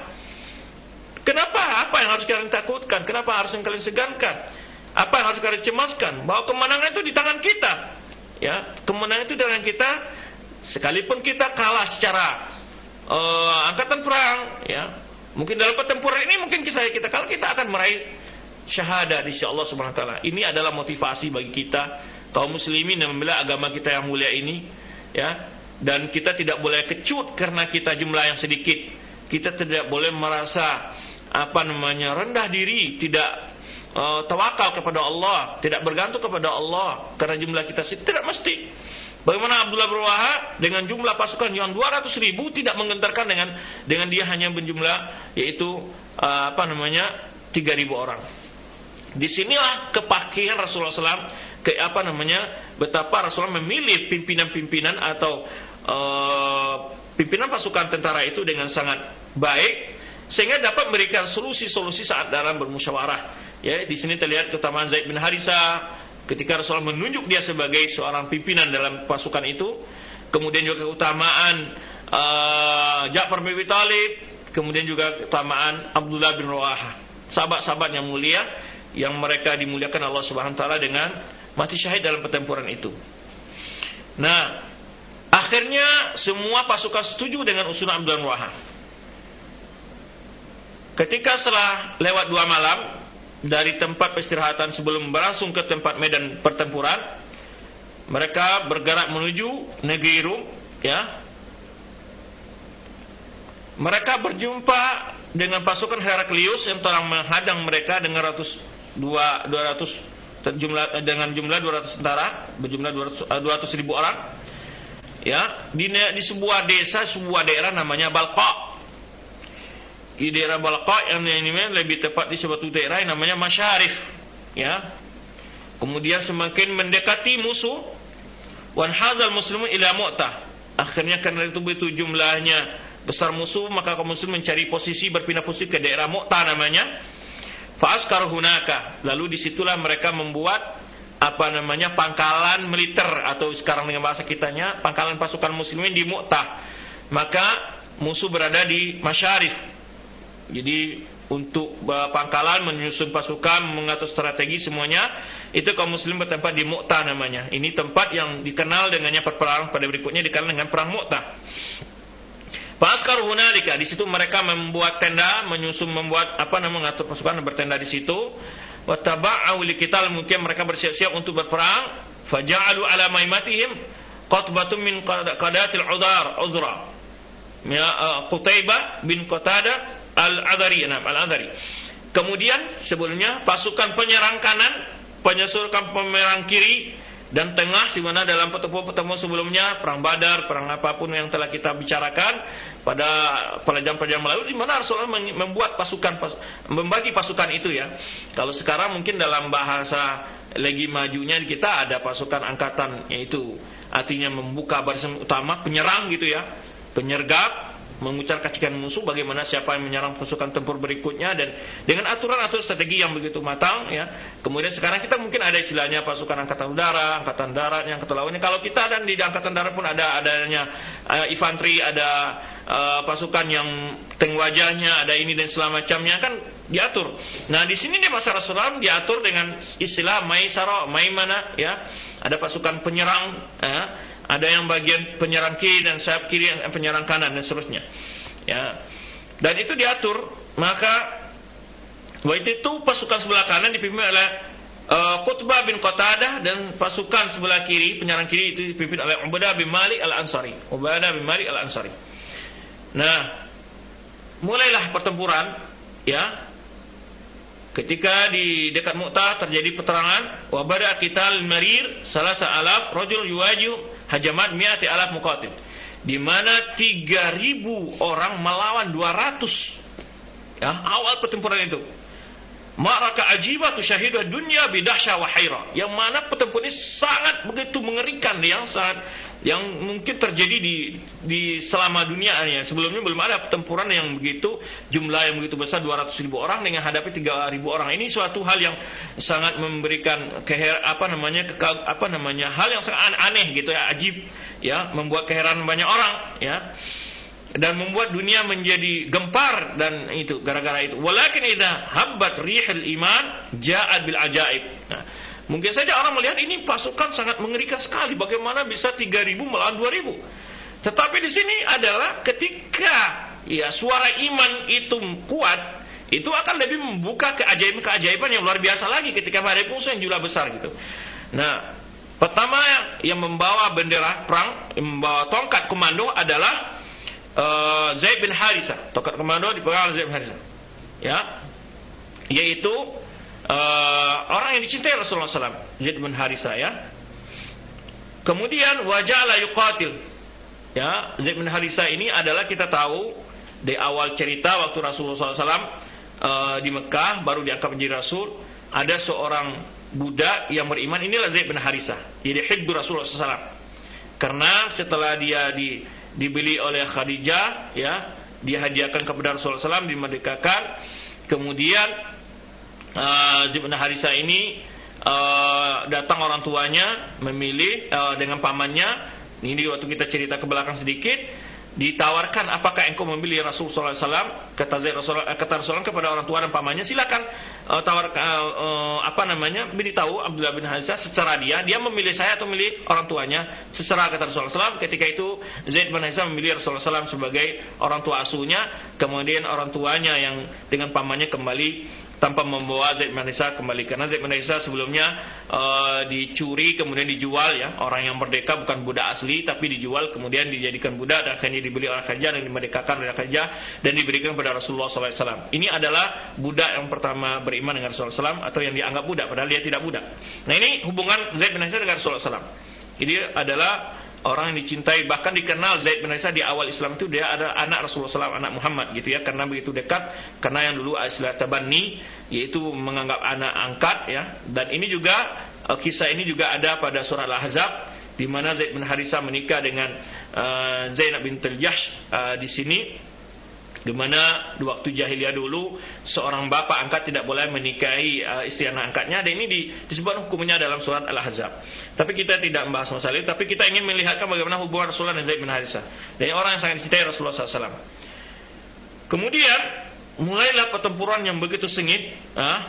Kenapa? Apa yang harus kalian takutkan? Kenapa harus yang kalian segankan? Apa yang harus kalian cemaskan? Bahwa kemenangan itu di tangan kita. Ya, kemenangan itu di tangan kita. Sekalipun kita kalah secara uh, angkatan perang, ya, mungkin dalam pertempuran ini mungkin kita kita kalah, kita akan meraih syahadah di sisi Allah Subhanahu wa taala. Ini adalah motivasi bagi kita kaum muslimin yang membela agama kita yang mulia ini, ya. Dan kita tidak boleh kecut karena kita jumlah yang sedikit. Kita tidak boleh merasa apa namanya rendah diri, tidak uh, tawakal kepada Allah, tidak bergantung kepada Allah karena jumlah kita sedikit. Tidak mesti. Bagaimana Abdullah bin Rawahah dengan jumlah pasukan yang dua ratus ribu tidak menggentarkan dengan dengan dia hanya berjumlah yaitu uh, apa namanya tiga ribu orang. Disinilah kepakian Rasulullah shallallahu alaihi wasallam, ke apa namanya betapa Rasulullah memilih pimpinan-pimpinan atau uh, pimpinan pasukan tentara itu dengan sangat baik sehingga dapat memberikan solusi-solusi saat dalam bermusyawarah. Ya, di sini terlihat keutamaan Zaid bin Harithah ketika Rasulullah menunjuk dia sebagai seorang pimpinan dalam pasukan itu. Kemudian juga keutamaan uh, Ja'far bin Abi Thalib, kemudian juga keutamaan Abdullah bin Rawahah, sahabat-sahabat yang mulia yang mereka dimuliakan Allah Subhanahu wa taala dengan mati syahid dalam pertempuran itu. Nah, akhirnya semua pasukan setuju dengan usulan Abdullah bin Rawahah. Ketika setelah lewat dua malam dari tempat peristirahatan sebelum berlangsung ke tempat medan pertempuran, mereka bergerak menuju negeri Rum, ya. Mereka berjumpa dengan pasukan Heraklius yang telah menghadang mereka dengan ratus dua ratus jumlah dengan jumlah dua ratus tentara, berjumlah dua ratus ribu orang. Ya, di, di sebuah desa, sebuah daerah namanya Balqa. Di daerah Balqa yang ini lebih tepat di suatu daerah yang namanya Masyarif, ya. Kemudian semakin mendekati musuh, wan hazal muslimun ila Mu'tah. Akhirnya karena itu begitu jumlahnya besar musuh, maka kaum muslimin mencari posisi, berpindah posisi ke daerah Mu'tah namanya. Fa askar hunaka. Lalu disitulah mereka membuat apa namanya pangkalan militer atau sekarang dengan bahasa kitanya pangkalan pasukan muslimin di Mu'tah. Maka musuh berada di Masyarif. Jadi untuk pangkalan, menyusun pasukan, mengatur strategi semuanya itu kaum muslim bertempat di Mu'tah namanya. Ini tempat yang dikenal dengannya perperangan pada berikutnya dikenal dengan perang Mu'tah. Paskar hunalika, di situ mereka membuat tenda, menyusun membuat apa namanya mengatur pasukan bertenda di situ. Wa taba'u liqital, mungkin mereka bersiap-siap untuk berperang. Faja'alu ala maimatihim qatbatun min qadatil udar uzra. Ya Qutaibah bin Qatada al-Adari, nah, al-Adari. Kemudian sebelumnya pasukan penyerang kanan, pasukan penyerang kiri dan tengah, di mana dalam pertemuan-pertemuan sebelumnya perang Badar, perang apapun yang telah kita bicarakan pada pelajaran-pelajaran lalu, di mana Rasulullah membuat pasukan, membagi pasukan itu ya. Kalau sekarang mungkin dalam bahasa lagi majunya kita ada pasukan angkatan, yaitu artinya membuka barisan utama, penyerang gitu ya, penyergap, mengucar cacikan musuh, bagaimana siapa yang menyerang pasukan tempur berikutnya, dan dengan aturan-aturan strategi yang begitu matang ya. Kemudian sekarang kita mungkin ada istilahnya pasukan angkatan udara, angkatan darat, yang angkatan lautnya. Kalau kita dan di angkatan darat pun ada adanya uh, infanteri, ada uh, pasukan yang tank wajahnya, ada ini dan segala macamnya kan diatur. Nah di sini di masa Rasulullah diatur dengan istilah maisara, maimana ya. Ada pasukan penyerang ya. Ada yang bagian penyerang kiri dan sayap kiri, yang penyerang kanan dan seterusnya. Ya. Dan itu diatur, maka waktu itu pasukan sebelah kanan dipimpin oleh uh, Qutbah bin Qatadah, dan pasukan sebelah kiri, penyerang kiri itu dipimpin oleh Ubadah bin Malik al-Ansari. Ubadah bin Malik al-Ansari. Nah, mulailah pertempuran ya. Ketika di dekat Mu'tah terjadi peperangan, wa bada qital marir salasa alaf rajul yuwaju hajamat mi'ati alaf muqatil. Di mana tiga ribu orang melawan dua ratus. Ya, awal pertempuran itu. Ma'raka ajibatu syahidah dunya bidahsya wa haira. Yang mana pertempuran ini sangat begitu mengerikan, yang sangat yang mungkin terjadi di di selama dunia ya. Sebelumnya belum ada pertempuran yang begitu jumlah yang begitu besar, dua ratus ribu orang dengan hadapi tiga ribu orang. Ini suatu hal yang sangat memberikan keher apa namanya ke, apa namanya hal yang sangat aneh gitu ya, ajib ya, membuat keheranan banyak orang ya. Dan membuat dunia menjadi gempar, dan itu gara-gara itu. Walakin idza habbat rihul iman ja'at bil ajaib. Nah, mungkin saja orang melihat ini pasukan sangat mengerikan sekali, bagaimana bisa tiga ribu melawan dua ribu. Tetapi di sini adalah ketika ya suara iman itu kuat, itu akan lebih membuka keajaiban-keajaiban yang luar biasa lagi ketika menghadapi musuh yang jumlah besar gitu. Nah, pertama yang membawa bendera perang, yang membawa tongkat komando adalah Uh, Zaid bin Harithah. Tongkat komando dipegang oleh Zaid bin Harithah. Ya, yaitu uh, orang yang dicintai Rasulullah sallallahu alaihi wasallam, Zaid bin Harithah ya. Kemudian waja'ala yuqatil. Ya, Zaid bin Harithah ini adalah kita tahu di awal cerita waktu Rasulullah sallallahu alaihi wasallam uh, di Mekah baru diangkat menjadi rasul, ada seorang budak yang beriman, inilah Zaid bin Harithah. Jadi hibbu Rasulullah sallallahu alaihi wasallam. Karena setelah dia di dibeli oleh Khadijah ya, dihadiahkan kepada Rasulullah sallallahu alaihi wasallam, dimerdekakan. Kemudian uh, Zaid bin Harithah ini uh, datang orang tuanya memilih uh, dengan pamannya. Ini waktu kita cerita ke belakang sedikit, ditawarkan apakah engkau memilih Rasulullah sallallahu alaihi wasallam. Kata Zaid Rasulullah, kata Rasulullah kepada orang tua dan pamannya, silakan uh, tawar uh, uh, apa namanya beritahu Abdullah bin Harithah secara dia dia memilih saya atau memilih orang tuanya. Secara kata Rasulullah sallallahu alaihi wasallam, ketika itu Zaid bin Harithah memilih Rasulullah sallallahu alaihi wasallam sebagai orang tua asuhnya. Kemudian orang tuanya yang dengan pamannya kembali tanpa membawa Zaid bin Harithah kembali, karena Zaid bin Harithah sebelumnya uh, dicuri kemudian dijual ya, orang yang merdeka bukan budak asli tapi dijual kemudian dijadikan budak dan akhirnya dibeli oleh Khadijah dan dimerdekakan oleh Khadijah dan diberikan kepada Rasulullah sallallahu alaihi wasallam. Ini adalah budak yang pertama beriman dengan Rasulullah sallallahu alaihi wasallam, atau yang dianggap budak padahal dia tidak budak. Nah, ini hubungan Zaid bin Harithah dengan Rasulullah sallallahu alaihi wasallam. Ini adalah orang yang dicintai, bahkan dikenal Zaid bin Harithah di awal Islam itu dia adalah anak Rasulullah sallallahu alaihi wasallam, anak Muhammad gitu ya, karena begitu dekat, karena yang dulu istilah tabanni, yaitu menganggap anak angkat ya. Dan ini juga kisah ini juga ada pada surah Al-Ahzab, di mana Zaid bin Harithah menikah dengan uh, Zainab bintul Jahsh uh, di sini. Di mana di waktu jahiliyah dulu seorang bapak angkat tidak boleh menikahi uh, istri anak angkatnya, dan ini di, disebut hukumnya dalam surat Al-Ahzab. Tapi kita tidak membahas masalah itu, tapi kita ingin melihatkan bagaimana hubungan Rasulullah dan Zaid bin Harithah. Dan orang yang sangat dicintai Rasulullah shallallahu alaihi wasallam. Kemudian mulailah pertempuran yang begitu sengit, ah,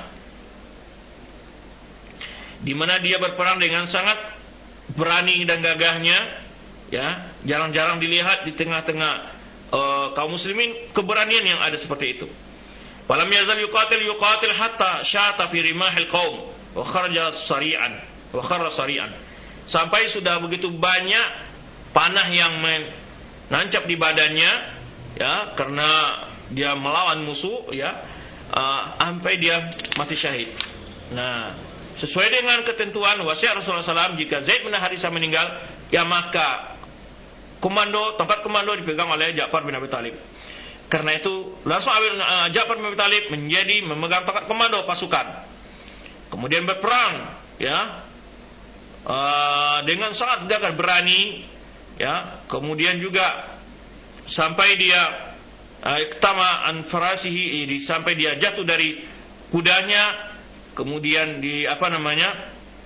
di mana dia berperang dengan sangat berani dan gagahnya, ya, jarang-jarang dilihat di tengah-tengah Uh, kaum muslimin keberanian yang ada seperti itu. Falam yazal yuqatil yuqatil hatta syata fi rimahil qaum wa kharaja sari'an wa kharra sari'an. Sampai sudah begitu banyak panah yang menancap di badannya, ya, karena dia melawan musuh, ya, uh, sampai dia mati syahid. Nah, sesuai dengan ketentuan wasiat Rasulullah shallallahu alaihi wasallam, jika Zaid bin Harithah meninggal, ya maka komando, tempat komando dipegang oleh Ja'far bin Abi Thalib. Karena itu langsung uh, Ja'far bin Abi Thalib menjadi memegang tongkat komando pasukan. Kemudian berperang, ya, uh, dengan sangat gagah berani, ya. Kemudian juga sampai dia iktama uh, an farasihi, sampai dia jatuh dari kudanya, kemudian di apa namanya?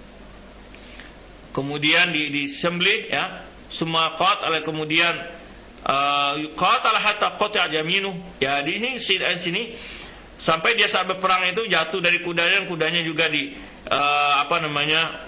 Kemudian di disembelih, ya. Semua qatala, kemudian qatala hatta qata'a yaminuh, ya, di sini sini sampai dia saat berperang itu jatuh dari kudanya, dan kudanya juga di uh, apa namanya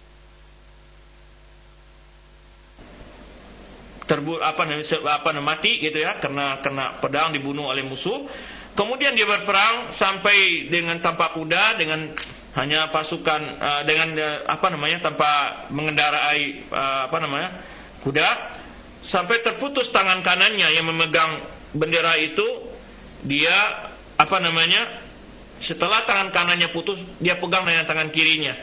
terbur apa namanya apa namanya mati gitu, ya, karena kena pedang, dibunuh oleh musuh. Kemudian dia berperang sampai dengan tanpa kuda, dengan hanya pasukan uh, dengan uh, apa namanya tanpa mengendarai uh, apa namanya kuda, sampai terputus tangan kanannya yang memegang bendera itu. Dia apa namanya setelah tangan kanannya putus, dia pegang dengan tangan kirinya,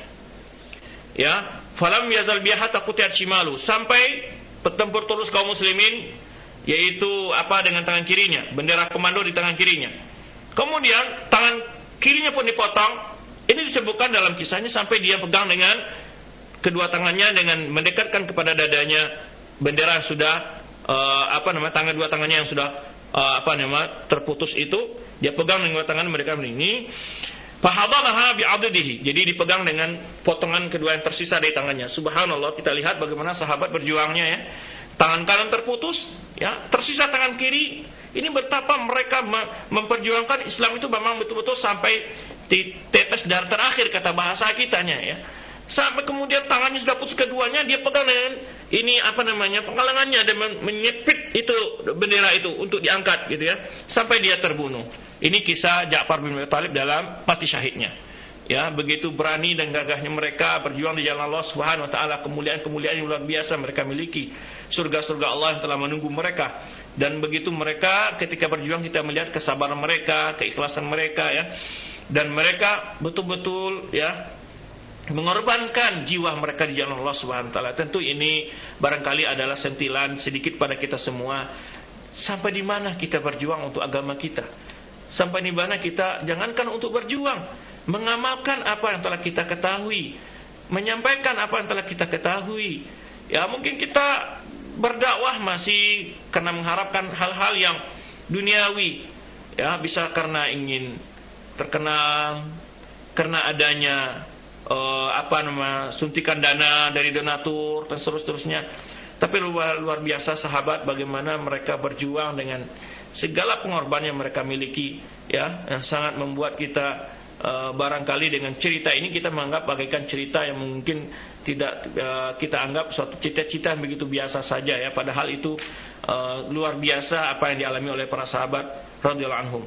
ya. Falam yazal biha hatta qutiat shimalu, sampai bertempur terus kaum muslimin, yaitu apa dengan tangan kirinya, bendera komando di tangan kirinya. Kemudian tangan kirinya pun dipotong. Ini disebutkan dalam kisahnya sampai dia pegang dengan kedua tangannya dengan mendekatkan kepada dadanya bendera yang sudah uh, apa namanya tangan dua tangannya yang sudah uh, apa namanya terputus itu, dia pegang dengan dua tangan mendekatkan ini. Fahadanaha bi'addihi, jadi dipegang dengan potongan kedua yang tersisa dari tangannya. Subhanallah, kita lihat bagaimana sahabat berjuangnya, ya. Tangan kanan terputus, ya, tersisa tangan kiri. Ini betapa mereka memperjuangkan Islam itu memang betul-betul sampai di tetes darah terakhir, kata bahasa kitanya, ya. Sampai kemudian tangannya sudah putus keduanya, dia pegang dengan ini apa namanya penghalangannya dan menyepit itu bendera itu untuk diangkat, gitu, ya, sampai dia terbunuh. Ini kisah Ja'far bin Abi Thalib dalam mati syahidnya. Ya, begitu berani dan gagahnya mereka berjuang di jalan Allah Subhanahu wa taala, kemuliaan-kemuliaan yang luar biasa mereka miliki. Surga-surga Allah yang telah menunggu mereka. Dan begitu mereka ketika berjuang, kita melihat kesabaran mereka, keikhlasan mereka, ya. Dan mereka betul-betul, ya, mengorbankan jiwa mereka di jalan Allah Subhanahu wa taala. Tentu ini barangkali adalah sentilan sedikit pada kita semua. Sampai di mana kita berjuang untuk agama kita? Sampai di mana kita jangankan untuk berjuang, mengamalkan apa yang telah kita ketahui, menyampaikan apa yang telah kita ketahui. Ya, mungkin kita berdakwah masih karena mengharapkan hal-hal yang duniawi, ya, bisa karena ingin terkenal, karena adanya Uh, apa nama suntikan dana dari donatur dan seterusnya. Tapi luar, luar biasa sahabat bagaimana mereka berjuang dengan segala pengorbanan yang mereka miliki, ya, yang sangat membuat kita uh, barangkali dengan cerita ini kita menganggap bagaikan cerita yang mungkin tidak uh, kita anggap suatu cita-cita yang begitu biasa saja, ya, padahal itu uh, luar biasa apa yang dialami oleh para sahabat radhiyallahu anhum.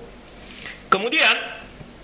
Kemudian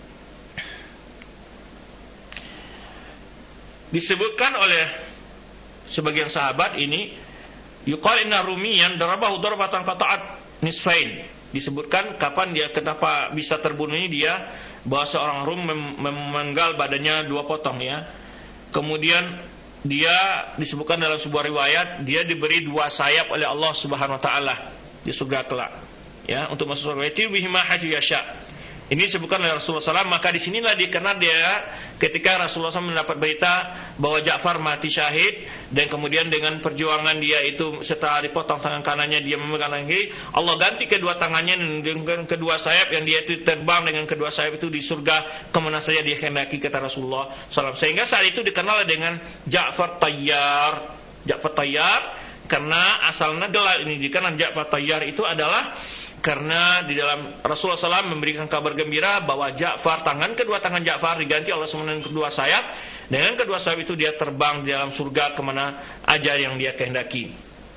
disebutkan oleh sebagian sahabat ini, yuqal inna rumiyan darabahu darbatan qata'at nisfain. Disebutkan kapan dia kenapa bisa terbunuh ini, dia bahwa seorang Rum mem- memenggal badannya dua potong, ya. Kemudian dia disebutkan dalam sebuah riwayat dia diberi dua sayap oleh Allah Subhanahu wa taala di surga kelak, ya, untuk masuk surga itu bihima haji yasha. Ini disebutkan oleh Rasulullah shallallahu alaihi wasallam. Maka disinilah dikenal dia ketika Rasulullah shallallahu alaihi wasallam mendapat berita bahwa Ja'far mati syahid, dan kemudian dengan perjuangan dia itu setelah dipotong tangan kanannya dia memegang tangan kiri, Allah ganti kedua tangannya dengan kedua sayap yang dia itu terbang dengan kedua sayap itu di surga kemana saja dia kehendaki, kata Rasulullah shallallahu alaihi wasallam. Sehingga saat itu dikenal dengan Ja'far Tayyar. Ja'far Tayyar karena asalnya gelar ini dikenal Ja'far Tayyar itu adalah karena di dalam Rasulullah shallallahu alaihi wasallam memberikan kabar gembira bahwa Ja'far, tangan kedua tangan Ja'far diganti Allah subhanahu wa taala dengan kedua sayap. Dengan kedua sayap itu dia terbang di dalam surga kemana aja yang dia kehendaki.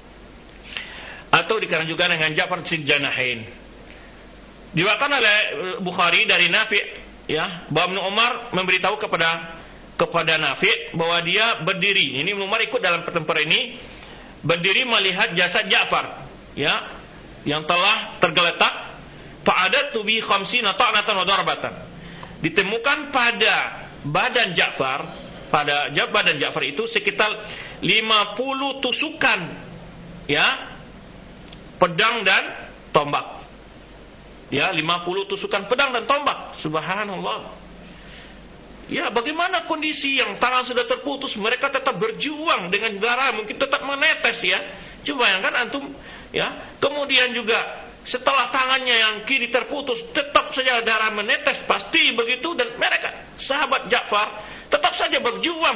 Atau dikenal juga dengan Ja'far Siljanahin. Diwakilkan oleh Bukhari dari Nafi, ya, bahwa Ibnu Umar memberitahu kepada kepada Nafi bahwa dia berdiri. Ini Ibnu Umar ikut dalam pertempuran ini, berdiri melihat jasad Ja'far, ya, yang telah tergeletak. Fa'adatu bi khamsina ta'natan wa darbatan. Ditemukan pada badan Ja'far, pada badan Ja'far itu sekitar lima puluh tusukan, ya, pedang dan tombak. Ya, lima puluh tusukan pedang dan tombak. Subhanallah. Ya, bagaimana kondisi yang tangan sudah terputus, mereka tetap berjuang dengan darah mungkin tetap menetes, ya. Coba bayangkan antum, ya. Kemudian juga setelah tangannya yang kiri terputus, tetap saja darah menetes, pasti begitu. Dan mereka, sahabat Ja'far, tetap saja berjuang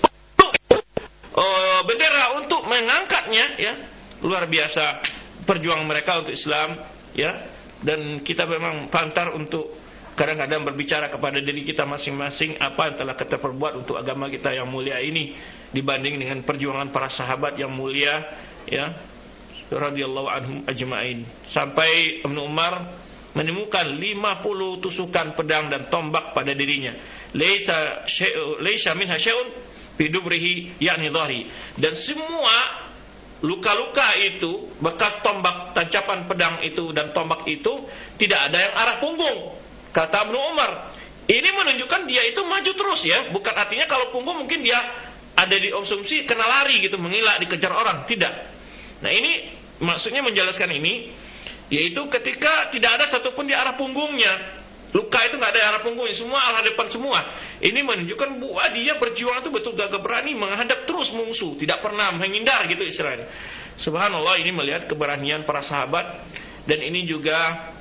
uh, bendera untuk mengangkatnya, ya. Luar biasa perjuangan mereka untuk Islam, ya. Dan kita memang pantar untuk kadang-kadang berbicara kepada diri kita masing-masing apa yang telah kita perbuat untuk agama kita yang mulia ini dibanding dengan perjuangan para sahabat yang mulia, ya, radhiyallahu anhum ajma'in. Sampai Ibnu Umar menemukan lima puluh tusukan pedang dan tombak pada dirinya. Laisa syai'un laisa minha syai'un fi dubrihi yakni dhahri. Dan semua luka-luka itu, bekas tombak, tancapan pedang itu dan tombak itu tidak ada yang arah punggung. Kata Ibnu Umar, ini menunjukkan dia itu maju terus, ya. Bukan artinya kalau punggung mungkin dia ada di konsumsi kena lari gitu, mengelak dikejar orang, tidak. Nah, ini maksudnya menjelaskan ini, yaitu ketika tidak ada satupun di arah punggungnya, luka itu nggak ada di arah punggungnya, semua arah depan semua. Ini menunjukkan bahwa dia berjuang itu betul gagah berani menghadap terus musuh, tidak pernah menghindar gitu istilahnya. Subhanallah, ini melihat keberanian para sahabat. Dan ini juga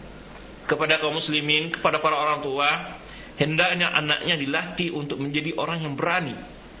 kepada kaum muslimin, kepada para orang tua, hendaknya anaknya dilatih untuk menjadi orang yang berani.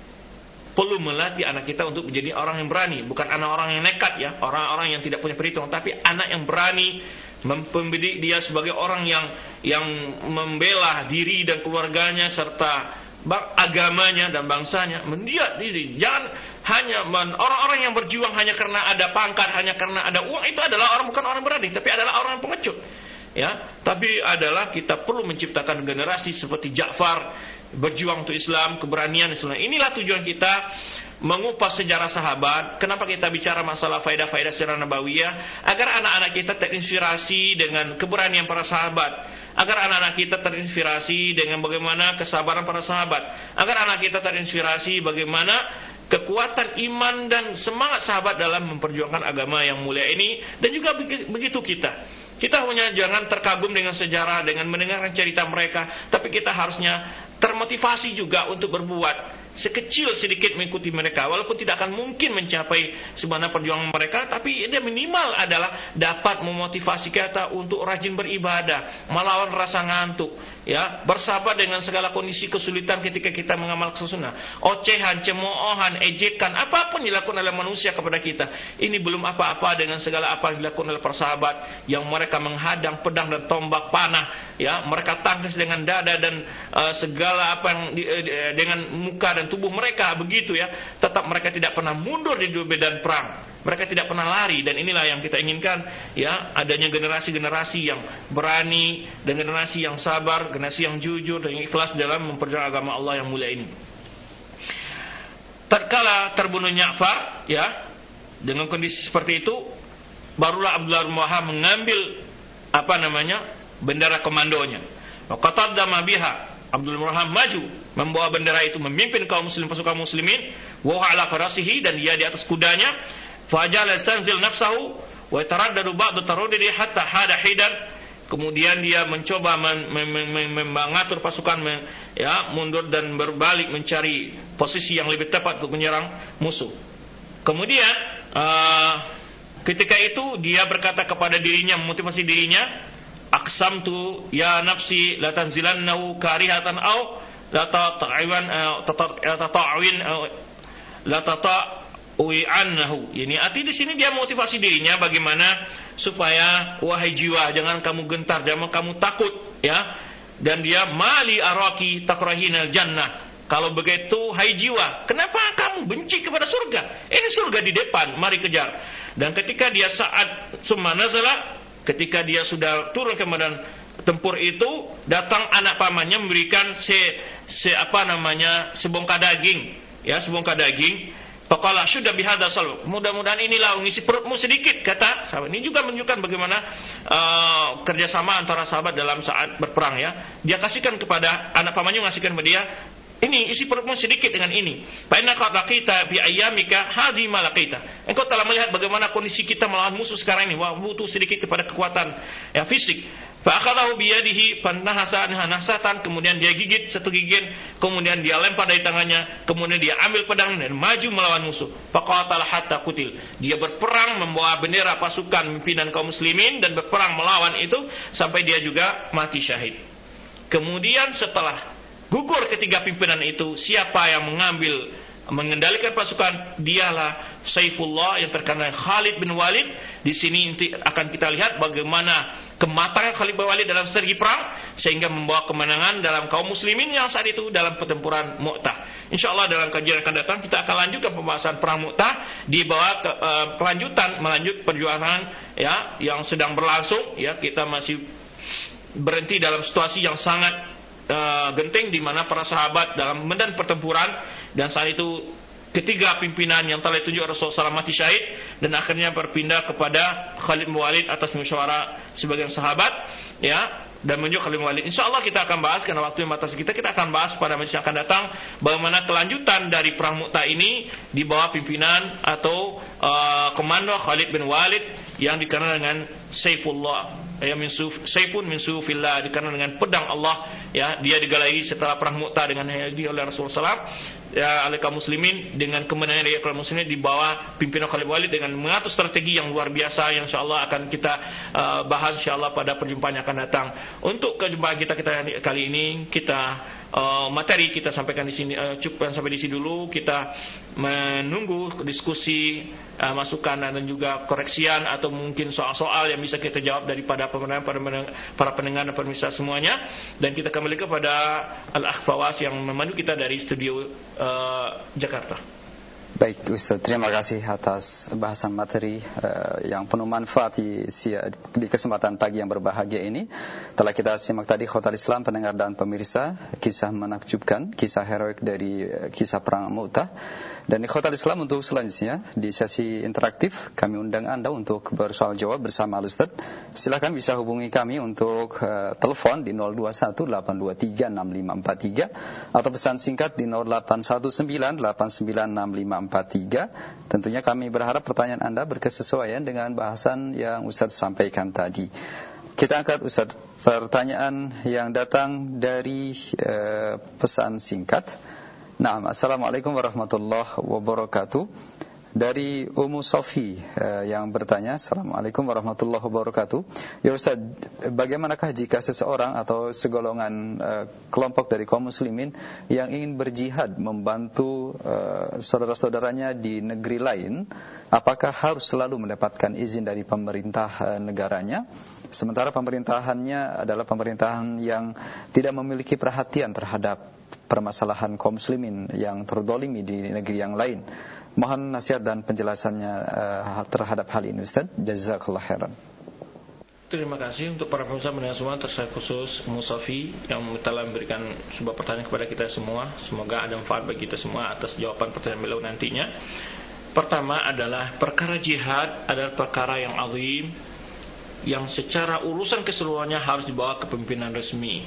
Perlu melatih anak kita untuk menjadi orang yang berani, bukan anak orang yang nekat, ya, orang-orang yang tidak punya perhitungan, tapi anak yang berani, mempendidik dia sebagai orang yang yang membela diri dan keluarganya serta agamanya dan bangsanya, mendidik diri. Jangan hanya orang-orang yang berjuang hanya karena ada pangkat, hanya karena ada uang, itu adalah orang, bukan orang berani, tapi adalah orang yang pengecut. Ya, tapi adalah kita perlu menciptakan generasi seperti Ja'far, berjuang untuk Islam, keberanian Islam. Inilah tujuan kita mengupas sejarah sahabat. Kenapa kita bicara masalah faedah-faedah sejarah nabawiyah? Agar anak-anak kita terinspirasi dengan keberanian para sahabat, agar anak-anak kita terinspirasi dengan bagaimana kesabaran para sahabat, agar anak kita terinspirasi bagaimana kekuatan iman dan semangat sahabat dalam memperjuangkan agama yang mulia ini. Dan juga begitu kita. Kita hanya jangan terkagum dengan sejarah, dengan mendengarkan cerita mereka, tapi kita harusnya termotivasi juga untuk berbuat sekecil sedikit mengikuti mereka, walaupun tidak akan mungkin mencapai sebenarnya perjuangan mereka, tapi dia minimal adalah dapat memotivasi kita untuk rajin beribadah, melawan rasa ngantuk, ya, bersabar dengan segala kondisi kesulitan ketika kita mengamalkan sunnah. Ocehan, cemoohan, ejekan, apapun dilakukan oleh manusia kepada kita, ini belum apa-apa dengan segala apa yang dilakukan oleh para sahabat yang mereka menghadang pedang dan tombak panah, ya, mereka tangkis dengan dada dan uh, segala apa yang di, uh, dengan muka dan tubuh mereka begitu, ya, tetap mereka tidak pernah mundur di medan perang, mereka tidak pernah lari. Dan inilah yang kita inginkan, ya, adanya generasi-generasi yang berani dan generasi yang sabar, generasi yang jujur dan ikhlas dalam memperjuangkan agama Allah yang mulia ini. Tatkala terbunuh Ja'far, ya, dengan kondisi seperti itu, barulah Abdullah bin Wahab mengambil apa namanya bendera komandonya. Wa qataddama biha, Abdul Murham maju membawa bendera itu, memimpin kaum muslim, pasukan muslimin, wa ala farasihi, dan dia di atas kudanya. Fajala yastanzil nafsahu wa yataraddadu ba'du taraddudi hatta hada hidan kemudian dia mencoba mengatur pasukan ya mundur dan berbalik mencari posisi yang lebih tepat untuk menyerang musuh. Kemudian uh, ketika itu dia berkata kepada dirinya, memotivasi dirinya, aqsamtu ya nafsi la tanzilannahu karihatan au la tata'awan la tata'awin la tata'u'annahu. Ini arti di sini dia motivasi dirinya bagaimana supaya wahai jiwa jangan kamu gentar, jangan kamu takut ya. Dan dia mali araki takrahinal jannah. Kalau begitu hai jiwa, kenapa kamu benci kepada surga? Ini surga di depan, mari kejar. Dan ketika dia saat summa nazala, ketika dia sudah turun ke medan tempur itu, datang anak pamannya memberikan se, se apa namanya sebongkah daging, ya sebongkah daging. Faqala sudah bihadza sal. Mudah-mudahan inilah mengisi perutmu sedikit, kata sahabat. Ini juga menunjukkan bagaimana uh, kerjasama antara sahabat dalam saat berperang ya. Dia kasihkan kepada anak pamannya, ngasihkan kepada dia. Ini isi perutmu sedikit dengan ini. Fa inna qad laqita bi ayyamika hadhi ma laqita. Engkau telah melihat bagaimana kondisi kita melawan musuh sekarang ini. Wah, butuh sedikit kepada kekuatan ya fisik. Fa akhadahu bi yadihi fanahasa nahsatan, kemudian dia gigit satu gigit, kemudian dia lempar dari tangannya, kemudian dia ambil pedang dan maju melawan musuh. Fa qatala hatta qutil. Dia berperang membawa bendera pasukan pimpinan kaum muslimin dan berperang melawan itu sampai dia juga mati syahid. Kemudian setelah gugur ketiga pimpinan itu, siapa yang mengambil mengendalikan pasukan? Dialah Saifullah yang terkenal Khalid bin Walid. Di sini akan kita lihat bagaimana kematangan Khalid bin Walid dalam strategi perang sehingga membawa kemenangan dalam kaum muslimin yang saat itu dalam pertempuran Mu'tah. Insyaallah dalam kajian akan datang kita akan lanjutkan pembahasan perang Mu'tah di bawah ke, uh, kelanjutan melanjut perjuangan ya yang sedang berlangsung ya. Kita masih berhenti dalam situasi yang sangat Uh, genting di mana para sahabat dalam medan pertempuran, dan saat itu ketiga pimpinan yang telah ditunjuk Rasulullah mati syahid dan akhirnya berpindah kepada Khalid bin Walid atas musyawarah sebagian sahabat ya, dan menunjuk Khalid bin Walid. Insyaallah kita akan bahas karena waktu yang batas kita kita akan bahas pada masa yang akan datang bagaimana kelanjutan dari perang Mu'tah ini di bawah pimpinan atau uh, komando Khalid bin Walid yang dikenal dengan Saifullah ya, min suf, Saifun min sufillah, dikenal dengan pedang Allah ya. Dia digalai setelah perang Mu'tah dengan hadi oleh Rasulullah sallallahu alaihi wasallam ya, oleh kaum muslimin dengan kemenangan dari kaum muslimin di bawah pimpinan Khalid bin Walid dengan mengatur strategi yang luar biasa yang insyaallah akan kita uh, bahas insyaallah pada perjumpaan yang akan datang. Untuk perjumpaan kita kita kali ini kita uh, materi kita sampaikan di sini uh, cukup sampai di sini dulu. Kita menunggu diskusi uh, masukan dan juga koreksian atau mungkin soal-soal yang bisa kita jawab daripada pemenang, para pendengar dan pemirsa semuanya. Dan kita kembali kepada Al-Akh Fawaz yang memandu kita dari studio uh, Jakarta. Baik Ustaz, terima kasih atas bahasan materi uh, yang penuh manfaat di, di kesempatan pagi yang berbahagia ini. Telah kita simak tadi khotul Islam, pendengar dan pemirsa, kisah menakjubkan, kisah heroik dari uh, kisah perang Mu'tah. Dan di khotul Islam untuk selanjutnya di sesi interaktif kami undang Anda untuk bersoal jawab bersama Al-Ustaz. Silakan bisa hubungi kami untuk uh, telepon di nol dua satu delapan dua tiga enam lima empat tiga atau pesan singkat di nol delapan satu sembilan delapan sembilan enam lima empat tiga. Tentunya kami berharap pertanyaan Anda berkesesuaian dengan bahasan yang Ustaz sampaikan tadi. Kita angkat Ustaz pertanyaan yang datang dari uh, pesan singkat. Nah, Assalamualaikum warahmatullahi wabarakatuh. Dari Ummu Sofi uh, yang bertanya, Assalamualaikum warahmatullahi wabarakatuh. Ya Ustaz, bagaimanakah jika seseorang atau segolongan uh, kelompok dari kaum muslimin yang ingin berjihad membantu uh, saudara-saudaranya di negeri lain, apakah harus selalu mendapatkan izin dari pemerintah uh, negaranya? Sementara pemerintahannya adalah pemerintahan yang tidak memiliki perhatian terhadap permasalahan kaum muslimin yang terdolimi di negeri yang lain. Mohon nasihat dan penjelasannya uh, terhadap hal ini Ustaz. Jazakallah khairan. Terima kasih untuk para pemirsa mendengar semua, terkhusus khusus Musafi yang telah memberikan sebuah pertanyaan kepada kita semua. Semoga ada manfaat bagi kita semua atas jawaban pertanyaan beliau nantinya. Pertama adalah perkara jihad adalah perkara yang azim yang secara urusan keseluruhannya harus dibawa ke pimpinan resmi.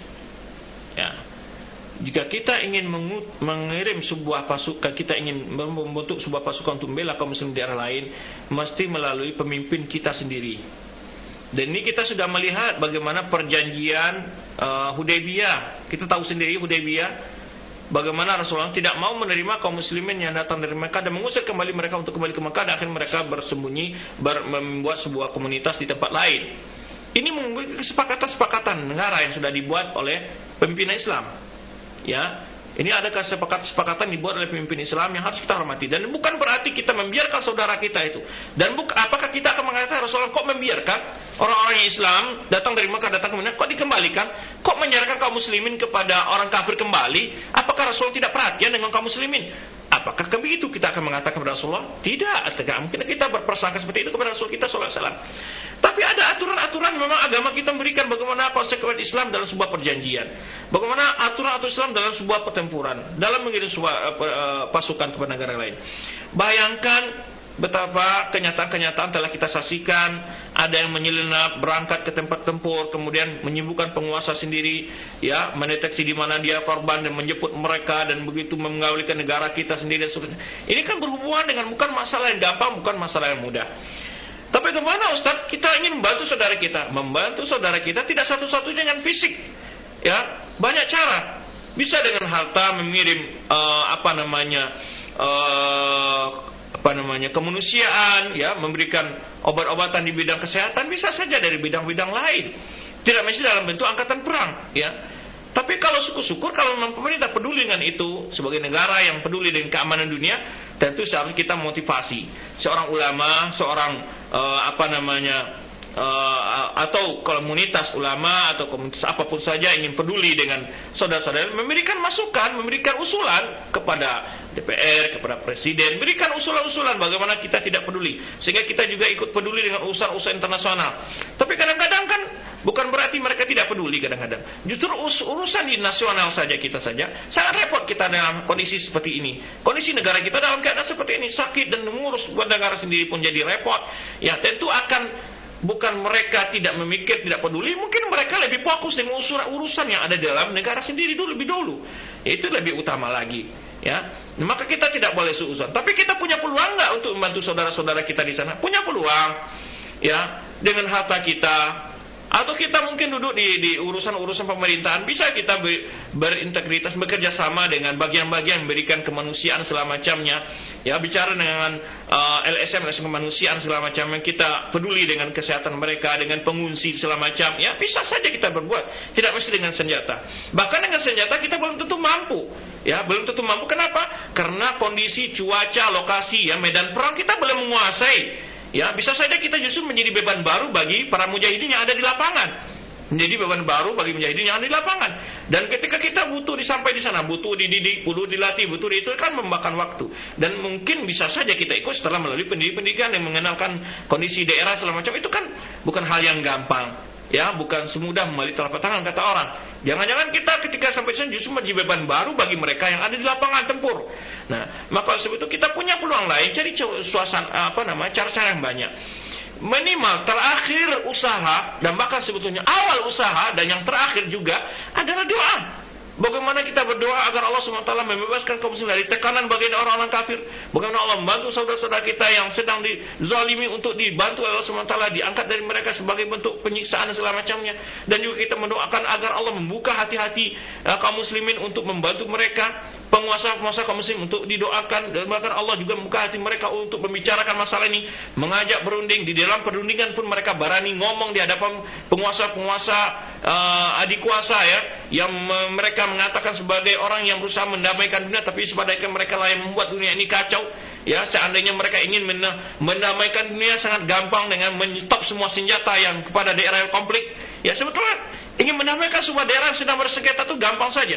Ya. Jika kita ingin mengirim sebuah pasukan, kita ingin membentuk sebuah pasukan untuk membela kaum muslim di daerah lain, mesti melalui pemimpin kita sendiri. Dan ini kita sudah melihat bagaimana perjanjian uh, Hudaybiyah. Kita tahu sendiri Hudaybiyah, bagaimana Rasulullah tidak mau menerima kaum muslimin yang datang dari Mekah dan mengusir kembali mereka untuk kembali ke Mekah, dan akhirnya mereka bersembunyi, ber, membuat sebuah komunitas di tempat lain. Ini memiliki kesepakatan-kesepakatan negara yang sudah dibuat oleh pemimpin Islam. Ya, ini ada kesepakatan-kesepakatan dibuat oleh pemimpin Islam yang harus kita hormati. Dan bukan berarti kita membiarkan saudara kita itu. Dan bukan, apakah kita akan mengatakan Rasulullah kok membiarkan orang-orang Islam datang dari Mekah, datang ke Madinah, kok dikembalikan? Kok menyerahkan kaum muslimin kepada orang kafir kembali? Apakah Rasulullah tidak perhatian dengan kaum muslimin? Apakah begitu kita akan mengatakan kepada Rasulullah? Tidak, tidak mungkin kita berprasangka seperti itu kepada Rasul kita sallallahu alaihi wasallam. Tapi ada aturan-aturan memang agama kita memberikan bagaimana konsekuensi Islam dalam sebuah perjanjian, bagaimana aturan-aturan Islam dalam sebuah pertempuran, dalam mengirim sebuah uh, pasukan kepada negara lain. Bayangkan betapa kenyataan-kenyataan telah kita saksikan. Ada yang menyelinap berangkat ke tempat tempur, kemudian menyibukkan penguasa sendiri, ya, mendeteksi di mana dia korban dan menjemput mereka, dan begitu mengawalikan negara kita sendiri dan sebagainya. Ini kan berhubungan dengan bukan masalah yang gampang, bukan masalah yang mudah. Tapi kemana Ustaz? Kita ingin membantu saudara kita. Membantu saudara kita tidak satu-satunya dengan fisik, ya, banyak cara. Bisa dengan harta, mengirim uh, apa namanya uh, apa namanya kemanusiaan, ya, memberikan obat-obatan di bidang kesehatan, bisa saja dari bidang-bidang lain. Tidak mesti dalam bentuk angkatan perang, ya. Tapi kalau syukur-syukur kalau memang pemerintah peduli dengan itu, sebagai negara yang peduli dengan keamanan dunia, tentu seharusnya kita motivasi seorang ulama, seorang uh, apa namanya uh, atau komunitas ulama atau komunitas apapun saja ingin peduli dengan saudara-saudara, memberikan masukan, memberikan usulan kepada D P R, kepada Presiden, berikan usulan-usulan bagaimana kita tidak peduli, sehingga kita juga ikut peduli dengan urusan-urusan internasional. Tapi kadang-kadang kan bukan berarti mereka tidak peduli, kadang-kadang justru urusan di nasional saja kita saja sangat repot kita dalam kondisi seperti ini. Kondisi negara kita dalam keadaan seperti ini, sakit, dan mengurus buat negara sendiri pun jadi repot. Ya, tentu akan bukan mereka tidak memikir, tidak peduli, mungkin mereka lebih fokus dengan urusan yang ada dalam negara sendiri dulu, lebih dulu. Itu lebih utama lagi, ya. Maka kita tidak boleh suuzon. Tapi kita punya peluang nggak untuk membantu saudara-saudara kita di sana? Punya peluang, ya, dengan harta kita. Atau kita mungkin duduk di, di urusan-urusan pemerintahan, bisa kita ber, berintegritas, bekerja sama dengan bagian-bagian memberikan kemanusiaan segala macamnya, ya, bicara dengan uh, L S M, L S M kemanusiaan segala macamnya, kita peduli dengan kesehatan mereka, dengan pengungsi segala macam, ya, bisa saja kita berbuat, tidak mesti dengan senjata. Bahkan dengan senjata kita belum tentu mampu, ya, belum tentu mampu. Kenapa? Karena kondisi cuaca, lokasi, ya, medan perang kita belum menguasai. Ya, bisa saja kita justru menjadi beban baru bagi para mujahidin yang ada di lapangan. Menjadi beban baru bagi mujahidin yang ada di lapangan. Dan ketika kita butuh disampai di sana, butuh dididik, butuh dilatih, butuh itu kan memakan waktu. Dan mungkin bisa saja kita ikut setelah melalui pendidikan yang mengenalkan kondisi daerah segala macam. Itu kan bukan hal yang gampang. Ya, bukan semudah membalik telapak tangan, kata orang. Jangan-jangan kita ketika sampai sana justru menjadi beban baru bagi mereka yang ada di lapangan tempur. Nah, maka sebab itu kita punya peluang lain, cari suasana apa namanya cara-cara yang banyak. Minimal terakhir usaha, dan bahkan sebetulnya awal usaha dan yang terakhir juga adalah doa. Bagaimana kita berdoa agar Allah subhanahu wa taala membebaskan kaum muslimin dari tekanan bagian orang-orang kafir. Bagaimana Allah membantu saudara-saudara kita yang sedang dizalimi untuk dibantu oleh Allah subhanahu wa taala, diangkat dari mereka sebagai bentuk penyiksaan dan segala macamnya. Dan juga kita mendoakan agar Allah membuka hati-hati uh, kaum muslimin untuk membantu mereka, penguasa-penguasa kaum muslim untuk didoakan, dan bahkan Allah juga membuka hati mereka untuk membicarakan masalah ini, mengajak berunding. Di dalam perundingan pun mereka berani ngomong di hadapan penguasa-penguasa uh, adik kuasa, ya, yang uh, mereka mengatakan sebagai orang yang berusaha mendamaikan dunia, tapi sebenarnya mereka lah yang membuat dunia ini kacau. Ya, seandainya mereka ingin mendamaikan dunia sangat gampang dengan menyetop semua senjata yang kepada daerah yang konflik. Ya, sebetulnya ingin mendamaikan semua daerah yang sedang bersengketa itu gampang saja,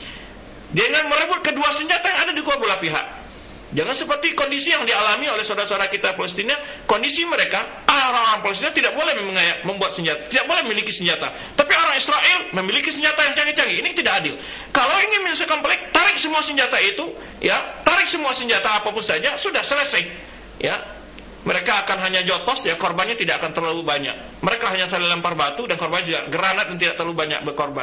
dengan merebut kedua senjata yang ada di kedua belah pihak. Jangan seperti kondisi yang dialami oleh saudara-saudara kita Palestina. Kondisi mereka, orang-orang Palestina tidak boleh membuat senjata, tidak boleh memiliki senjata. Tapi orang Israel memiliki senjata yang canggih-canggih. Ini tidak adil. Kalau ingin menyelesaikan konflik, tarik semua senjata itu, ya, tarik semua senjata apapun saja, sudah selesai. Ya, mereka akan hanya jotos, ya, korbannya tidak akan terlalu banyak. Mereka hanya saling lempar batu dan korbannya juga granat dan tidak terlalu banyak berkorban.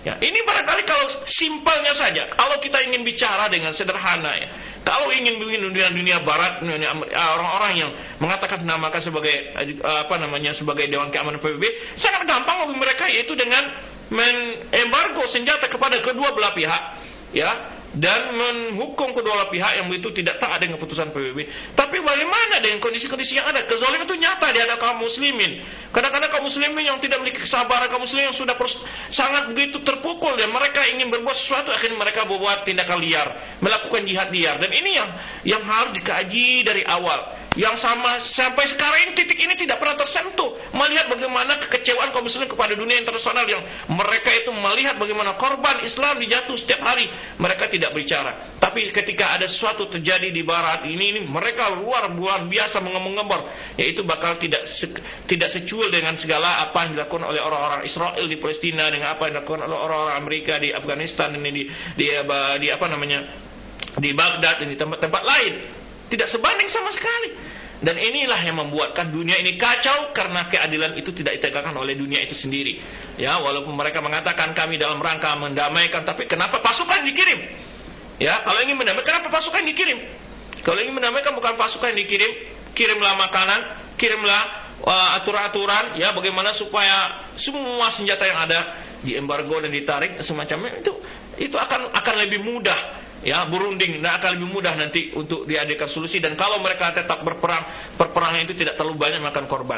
Ya, ini barangkali kalau simpelnya saja, kalau kita ingin bicara dengan sederhana ya, kalau ingin dunia-dunia barat, orang-orang yang mengatakan namakan sebagai apa namanya sebagai Dewan Keamanan P B B, sangat gampang bagi mereka, yaitu dengan mengembargo senjata kepada kedua belah pihak, ya, dan menghukum kedua belah pihak yang itu tidak taat dengan keputusan P B B. Tapi bagaimana dengan kondisi-kondisi yang ada? Kezaliman itu nyata di hadapan kaum muslimin. Kadang-kadang kaum muslimin yang tidak memiliki kesabaran, kaum muslimin yang sudah sangat begitu terpukul dan mereka ingin berbuat sesuatu, akhirnya mereka berbuat tindakan liar, melakukan jihad liar. Dan ini yang yang harus dikaji dari awal. Yang sama sampai sekarang ini, titik ini tidak pernah tersentuh. Melihat bagaimana kekecewaan kaum muslimin kepada dunia internasional yang mereka itu melihat bagaimana korban Islam dijatuh setiap hari, mereka tidak bicara. Tapi ketika ada sesuatu terjadi di barat ini, ini mereka luar luar biasa mengembar, yaitu bakal tidak se, tidak secuil dengan segala apa yang dilakukan oleh orang-orang Israel di Palestina, dengan apa yang dilakukan oleh orang-orang Amerika di Afghanistan, ini di di, di, di apa namanya di Baghdad dan di tempat-tempat lain. Tidak sebanding sama sekali. Dan inilah yang membuatkan dunia ini kacau, karena keadilan itu tidak ditegakkan oleh dunia itu sendiri. Ya, walaupun mereka mengatakan kami dalam rangka mendamaikan, tapi kenapa pasukan dikirim? Ya, kalau ingin mendamaikan, kenapa pasukan dikirim? Kalau ingin mendamaikan bukan pasukan yang dikirim, kirimlah makanan, kirimlah uh, aturan-aturan, ya, bagaimana supaya semua senjata yang ada diembargo dan ditarik semacamnya, itu itu akan akan lebih mudah. Ya, berunding, dan akan lebih mudah nanti untuk diadakan solusi. Dan kalau mereka tetap berperang, perperangan itu tidak terlalu banyak makan korban.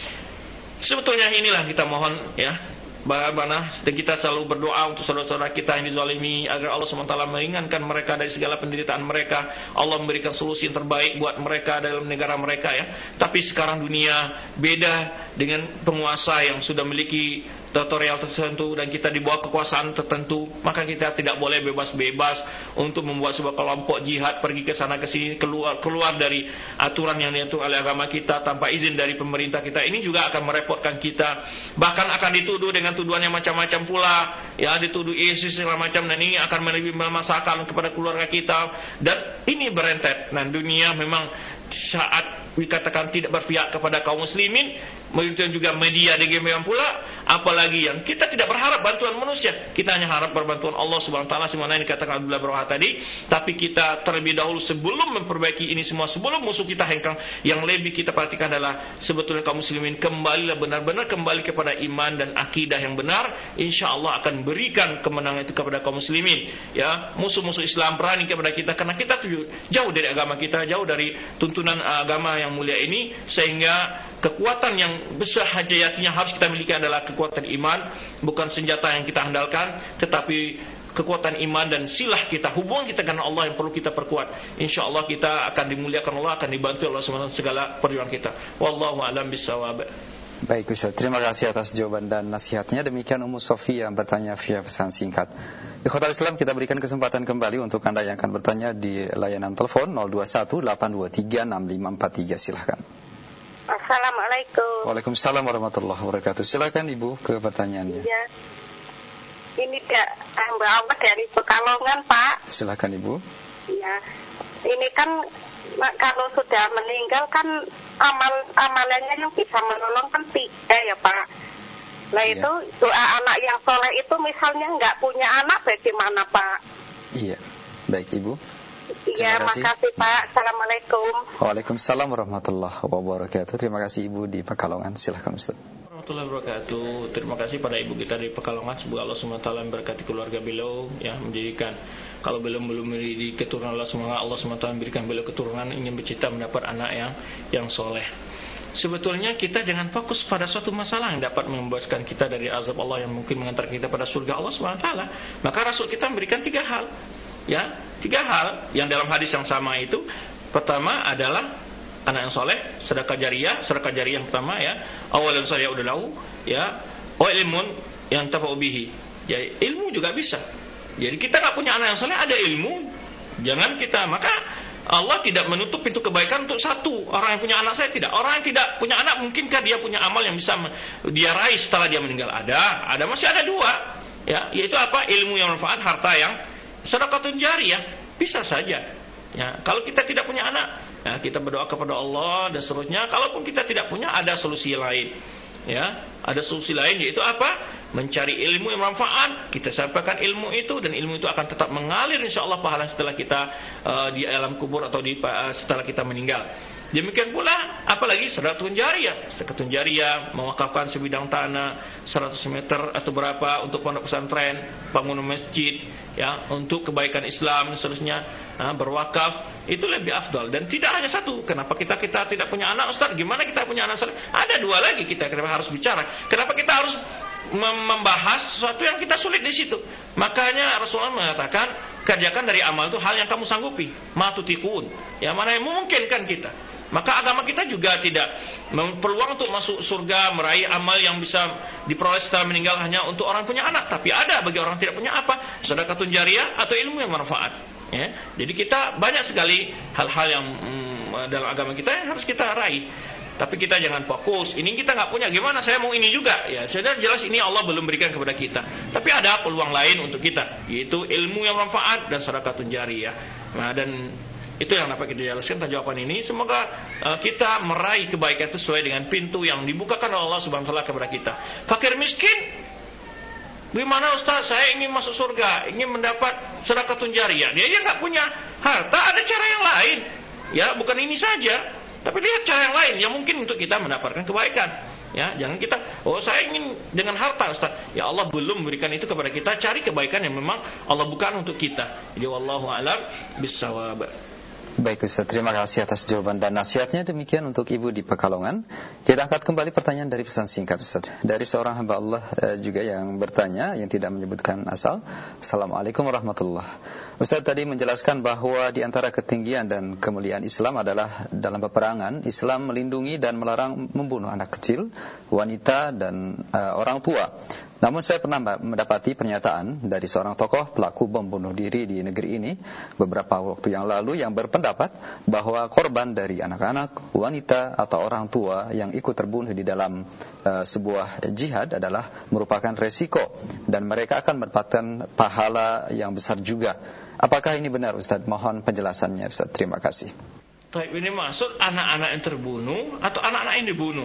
Sebetulnya inilah kita mohon, ya, bagaimana, dan kita selalu berdoa untuk saudara-saudara kita yang dizalimi, agar Allah subhanahu wa taala meringankan mereka dari segala penderitaan mereka. Allah memberikan solusi yang terbaik buat mereka dalam negara mereka, ya. Tapi sekarang dunia beda dengan penguasa yang sudah memiliki teritorial tertentu dan kita di bawah kekuasaan tertentu, maka kita tidak boleh bebas-bebas untuk membuat sebuah kelompok jihad pergi ke sana ke sini, keluar keluar dari aturan yang diatur oleh agama kita tanpa izin dari pemerintah kita. Ini juga akan merepotkan kita, bahkan akan dituduh dengan tuduhan yang macam-macam pula, ya, dituduh ISIS segala macam, dan ini akan lebih memasakkan kepada keluarga kita, dan ini berentet. Dan dunia memang saat dikatakan tidak berpihak kepada kaum muslimin, begitu juga media demikian pula, apalagi yang kita tidak berharap bantuan manusia, kita hanya harap berbantuan Allah subhanahu wa taala, sebagaimana yang dikatakan Abdullah bin Wahab tadi. Tapi kita terlebih dahulu, sebelum memperbaiki ini semua, sebelum musuh kita hengkang, yang lebih kita perhatikan adalah sebetulnya kaum muslimin kembalilah benar-benar kembali kepada iman dan akidah yang benar. Insya Allah akan berikan kemenangan itu kepada kaum muslimin, ya. Musuh-musuh Islam berani kepada kita karena kita jauh dari agama kita, jauh dari tuntunan agama yang mulia ini, sehingga kekuatan yang besar hajatinya harus kita miliki adalah kekuatan iman, bukan senjata yang kita andalkan, tetapi kekuatan iman dan silah kita, hubungan kita dengan Allah yang perlu kita perkuat. Insya Allah kita akan dimuliakan Allah, akan dibantu Allah subhanahu wa taala segala perjuangan kita. Wallahu a'lam bishawab. Baik Ustaz, terima kasih atas jawaban dan nasihatnya. Demikian Ummu Sofi yang bertanya via pesan singkat. Ikhwatal Islam, kita berikan kesempatan kembali untuk Anda yang akan bertanya di layanan telepon nol dua satu delapan dua tiga enam lima empat tiga. Silahkan. Assalamualaikum. Waalaikumsalam warahmatullahi wabarakatuh. Silahkan Ibu ke pertanyaannya. Ya. Ini Mbak Mbak dari Pekalongan, Pak. Silahkan Ibu. Ya. Ini kan kalau sudah meninggal kan amal amalannya yang bisa menolong kan tiga ya Pak. Nah iya. Itu doa anak yang soleh itu misalnya nggak punya anak bagaimana Pak? Iya, baik Ibu. Iya, makasih Pak. Assalamualaikum. Waalaikumsalam warahmatullahi wabarakatuh. Terima kasih Ibu di Pekalongan. Silahkan Ustaz. Warahmatullahi wabarakatuh. Terima kasih pada ibu kita di Pekalongan. Semoga Allah subhanahu wa taala memberkati keluarga beliau, ya, menjadikan kalau belum belum memiliki keturunan, Allah semoga Allah subhanahu wa taala memberikan beliau keturunan, ingin bercita mendapat anak yang yang soleh. Sebetulnya kita jangan fokus pada suatu masalah yang dapat membebaskan kita dari azab Allah yang mungkin mengantar kita pada surga Allah subhanahu wa taala. Maka Rasul kita memberikan tiga hal, ya, tiga hal yang dalam hadis yang sama itu. Pertama adalah anak yang soleh, sedekah jariyah. Sedekah jariyah yang pertama, ya, awalan salih udah lahu, ya, wa ilmun yang tafa'u bihi. Ya, ilmu juga bisa. Jadi kita nggak punya anak yang soleh, ada ilmu, jangan kita, maka Allah tidak menutup pintu kebaikan untuk satu orang yang punya anak. Saya tidak. Orang yang tidak punya anak, mungkinkah dia punya amal yang bisa dia raih setelah dia meninggal? Ada, ada masih ada dua, ya, yaitu apa? Ilmu yang manfaat, harta yang sedekahun jariyah, bisa saja. Ya, kalau kita tidak punya anak, ya, kita berdoa kepada Allah dan seterusnya. Kalaupun kita tidak punya, ada solusi lain. Ya, ada solusi lain, yaitu apa? Mencari ilmu yang bermanfaat. Kita sampaikan ilmu itu, dan ilmu itu akan tetap mengalir insyaallah pahala setelah kita uh, di alam kubur atau di uh, setelah kita meninggal. Demikian pula apalagi sedekah jariyah. Sedekah jariyah mewakafkan sebidang tanah seratus meter atau berapa untuk pondok pesantren, bangunan masjid, ya, untuk kebaikan Islam dan seterusnya, nah, berwakaf itu lebih afdal. Dan tidak hanya satu. Kenapa kita kita tidak punya anak, Ustaz? Gimana kita punya anak? Ada dua lagi kita kenapa harus bicara. Kenapa kita harus membahas sesuatu yang kita sulit di situ? Makanya Rasulullah mengatakan, kerjakan dari amal itu hal yang kamu sanggupi, matutikun, ya, mana yang memungkinkan kita. Maka agama kita juga tidak berpeluang untuk masuk surga, meraih amal yang bisa diperoleh setelah meninggal hanya untuk orang punya anak. Tapi ada bagi orang tidak punya apa? Sedekatun jariyah atau ilmu yang bermanfaat. Ya. Jadi kita banyak sekali hal-hal yang mm, dalam agama kita yang harus kita raih. Tapi kita jangan fokus, ini kita nggak punya, gimana saya mau ini juga? Ya, sudah jelas ini Allah belum berikan kepada kita. Tapi ada peluang lain untuk kita, yaitu ilmu yang bermanfaat dan sedekatun jariyah. Nah, dan itu yang dapat kita jelaskan jawaban ini. Semoga uh, kita meraih kebaikan itu sesuai dengan pintu yang dibukakan oleh Allah Subhanahu wa taala kepada kita. Fakir miskin, gimana Ustaz? Saya ingin masuk surga, ingin mendapat sedekatun jariyah. Dia aja nggak punya harta, ada cara yang lain. Ya, bukan ini saja. Tapi lihat cara yang lain yang mungkin untuk kita mendapatkan kebaikan. Ya, jangan kita, oh saya ingin dengan harta, Ustaz. Ya, Allah belum memberikan itu kepada kita. Cari kebaikan yang memang Allah bukan untuk kita. Jadi wallahu a'lam bissawab. Baik Ustaz, terima kasih atas jawaban dan nasihatnya. Demikian untuk Ibu di Pekalongan. Kita angkat kembali pertanyaan dari pesan singkat Ustaz. Dari seorang hamba Allah eh, juga yang bertanya, yang tidak menyebutkan asal. Assalamualaikum warahmatullahi wabarakatuh. Ustaz tadi menjelaskan bahwa di antara ketinggian dan kemuliaan Islam adalah dalam peperangan, Islam melindungi dan melarang membunuh anak kecil, wanita dan uh, orang tua. Namun saya pernah mendapati pernyataan dari seorang tokoh pelaku bom bunuh diri di negeri ini beberapa waktu yang lalu yang berpendapat bahwa korban dari anak-anak, wanita atau orang tua yang ikut terbunuh di dalam uh, sebuah jihad adalah merupakan resiko dan mereka akan mendapatkan pahala yang besar juga. Apakah ini benar Ustaz? Mohon penjelasannya Ustaz. Terima kasih. Baik, ini maksud anak-anak yang terbunuh atau anak-anak yang dibunuh.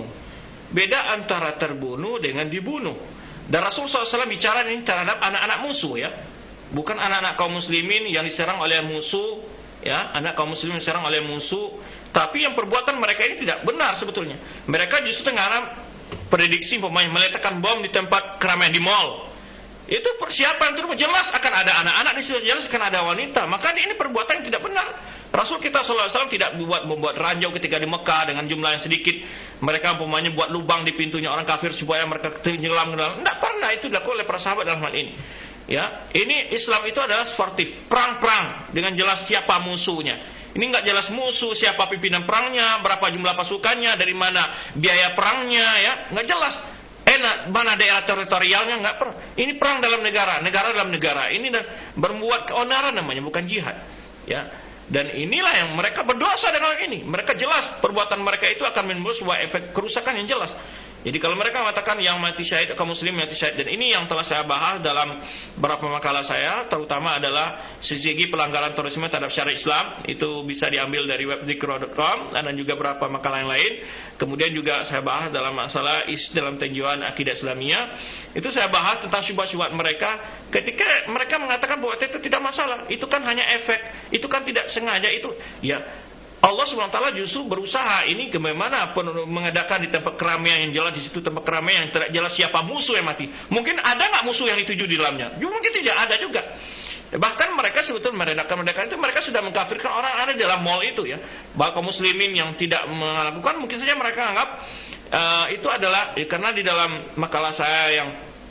Beda antara terbunuh dengan dibunuh. Dan Rasulullah shallallahu alaihi wasallam bicara ini terhadap anak-anak musuh, ya. Bukan anak-anak kaum muslimin yang diserang oleh musuh, ya, anak kaum muslimin diserang oleh musuh, tapi yang perbuatan mereka ini tidak benar sebetulnya. Mereka justru tengah prediksi umpamanya meletakkan bom di tempat keramaian di mall. Itu persiapan itu jelas akan ada anak-anak di situ, jelas akan ada wanita. Maka ini perbuatan yang tidak benar. Rasul kita sallallahu alaihi wasallam tidak membuat membuat ranjau ketika di Mekah dengan jumlah yang sedikit. Mereka umpamanya buat lubang di pintunya orang kafir supaya mereka tenggelam ke dalam. Tidak pernah itu dilakukan oleh para sahabat dalam hal ini. Ya, ini Islam itu adalah sportif, perang-perang dengan jelas siapa musuhnya. Ini enggak jelas musuh, siapa pimpinan perangnya, berapa jumlah pasukannya, dari mana biaya perangnya, ya, enggak jelas. Enak, mana daerah teritorialnya, enggak pernah. Ini perang dalam negara, negara dalam negara. Ini dan berbuat keonaran namanya, bukan jihad. Ya. Dan inilah yang mereka berdosa dengan ini. Mereka jelas perbuatan mereka itu akan menimbulkan sebuah efek kerusakan yang jelas. Jadi kalau mereka mengatakan yang mati syahid kaum muslim mati syahid, dan ini yang telah saya bahas dalam beberapa makalah saya, terutama adalah segi pelanggaran terorisme terhadap syariat Islam, itu bisa diambil dari web zikro dot com dan juga beberapa makalah yang lain. Kemudian juga saya bahas dalam masalah is dalam tinjauan akidah Islamiyah, itu saya bahas tentang syubhat-syubhat mereka ketika mereka mengatakan bahwa itu tidak masalah, itu kan hanya efek, itu kan tidak sengaja, itu ya Allah subhanahu wa taala justru berusaha ini kemana pun mengadakan di tempat keramaian yang jelas, di situ tempat keramaian yang tidak jelas siapa musuh yang mati. Mungkin ada nggak musuh yang dituju di dalamnya? Juga mungkin tidak ada juga. Bahkan mereka sebetulnya meredakan-meredakan itu mereka sudah mengkafirkan orang ada di dalam mall itu, ya. Bahkan muslimin yang tidak melakukan mungkin saja mereka anggap uh, itu adalah ya, karena di dalam makalah saya yang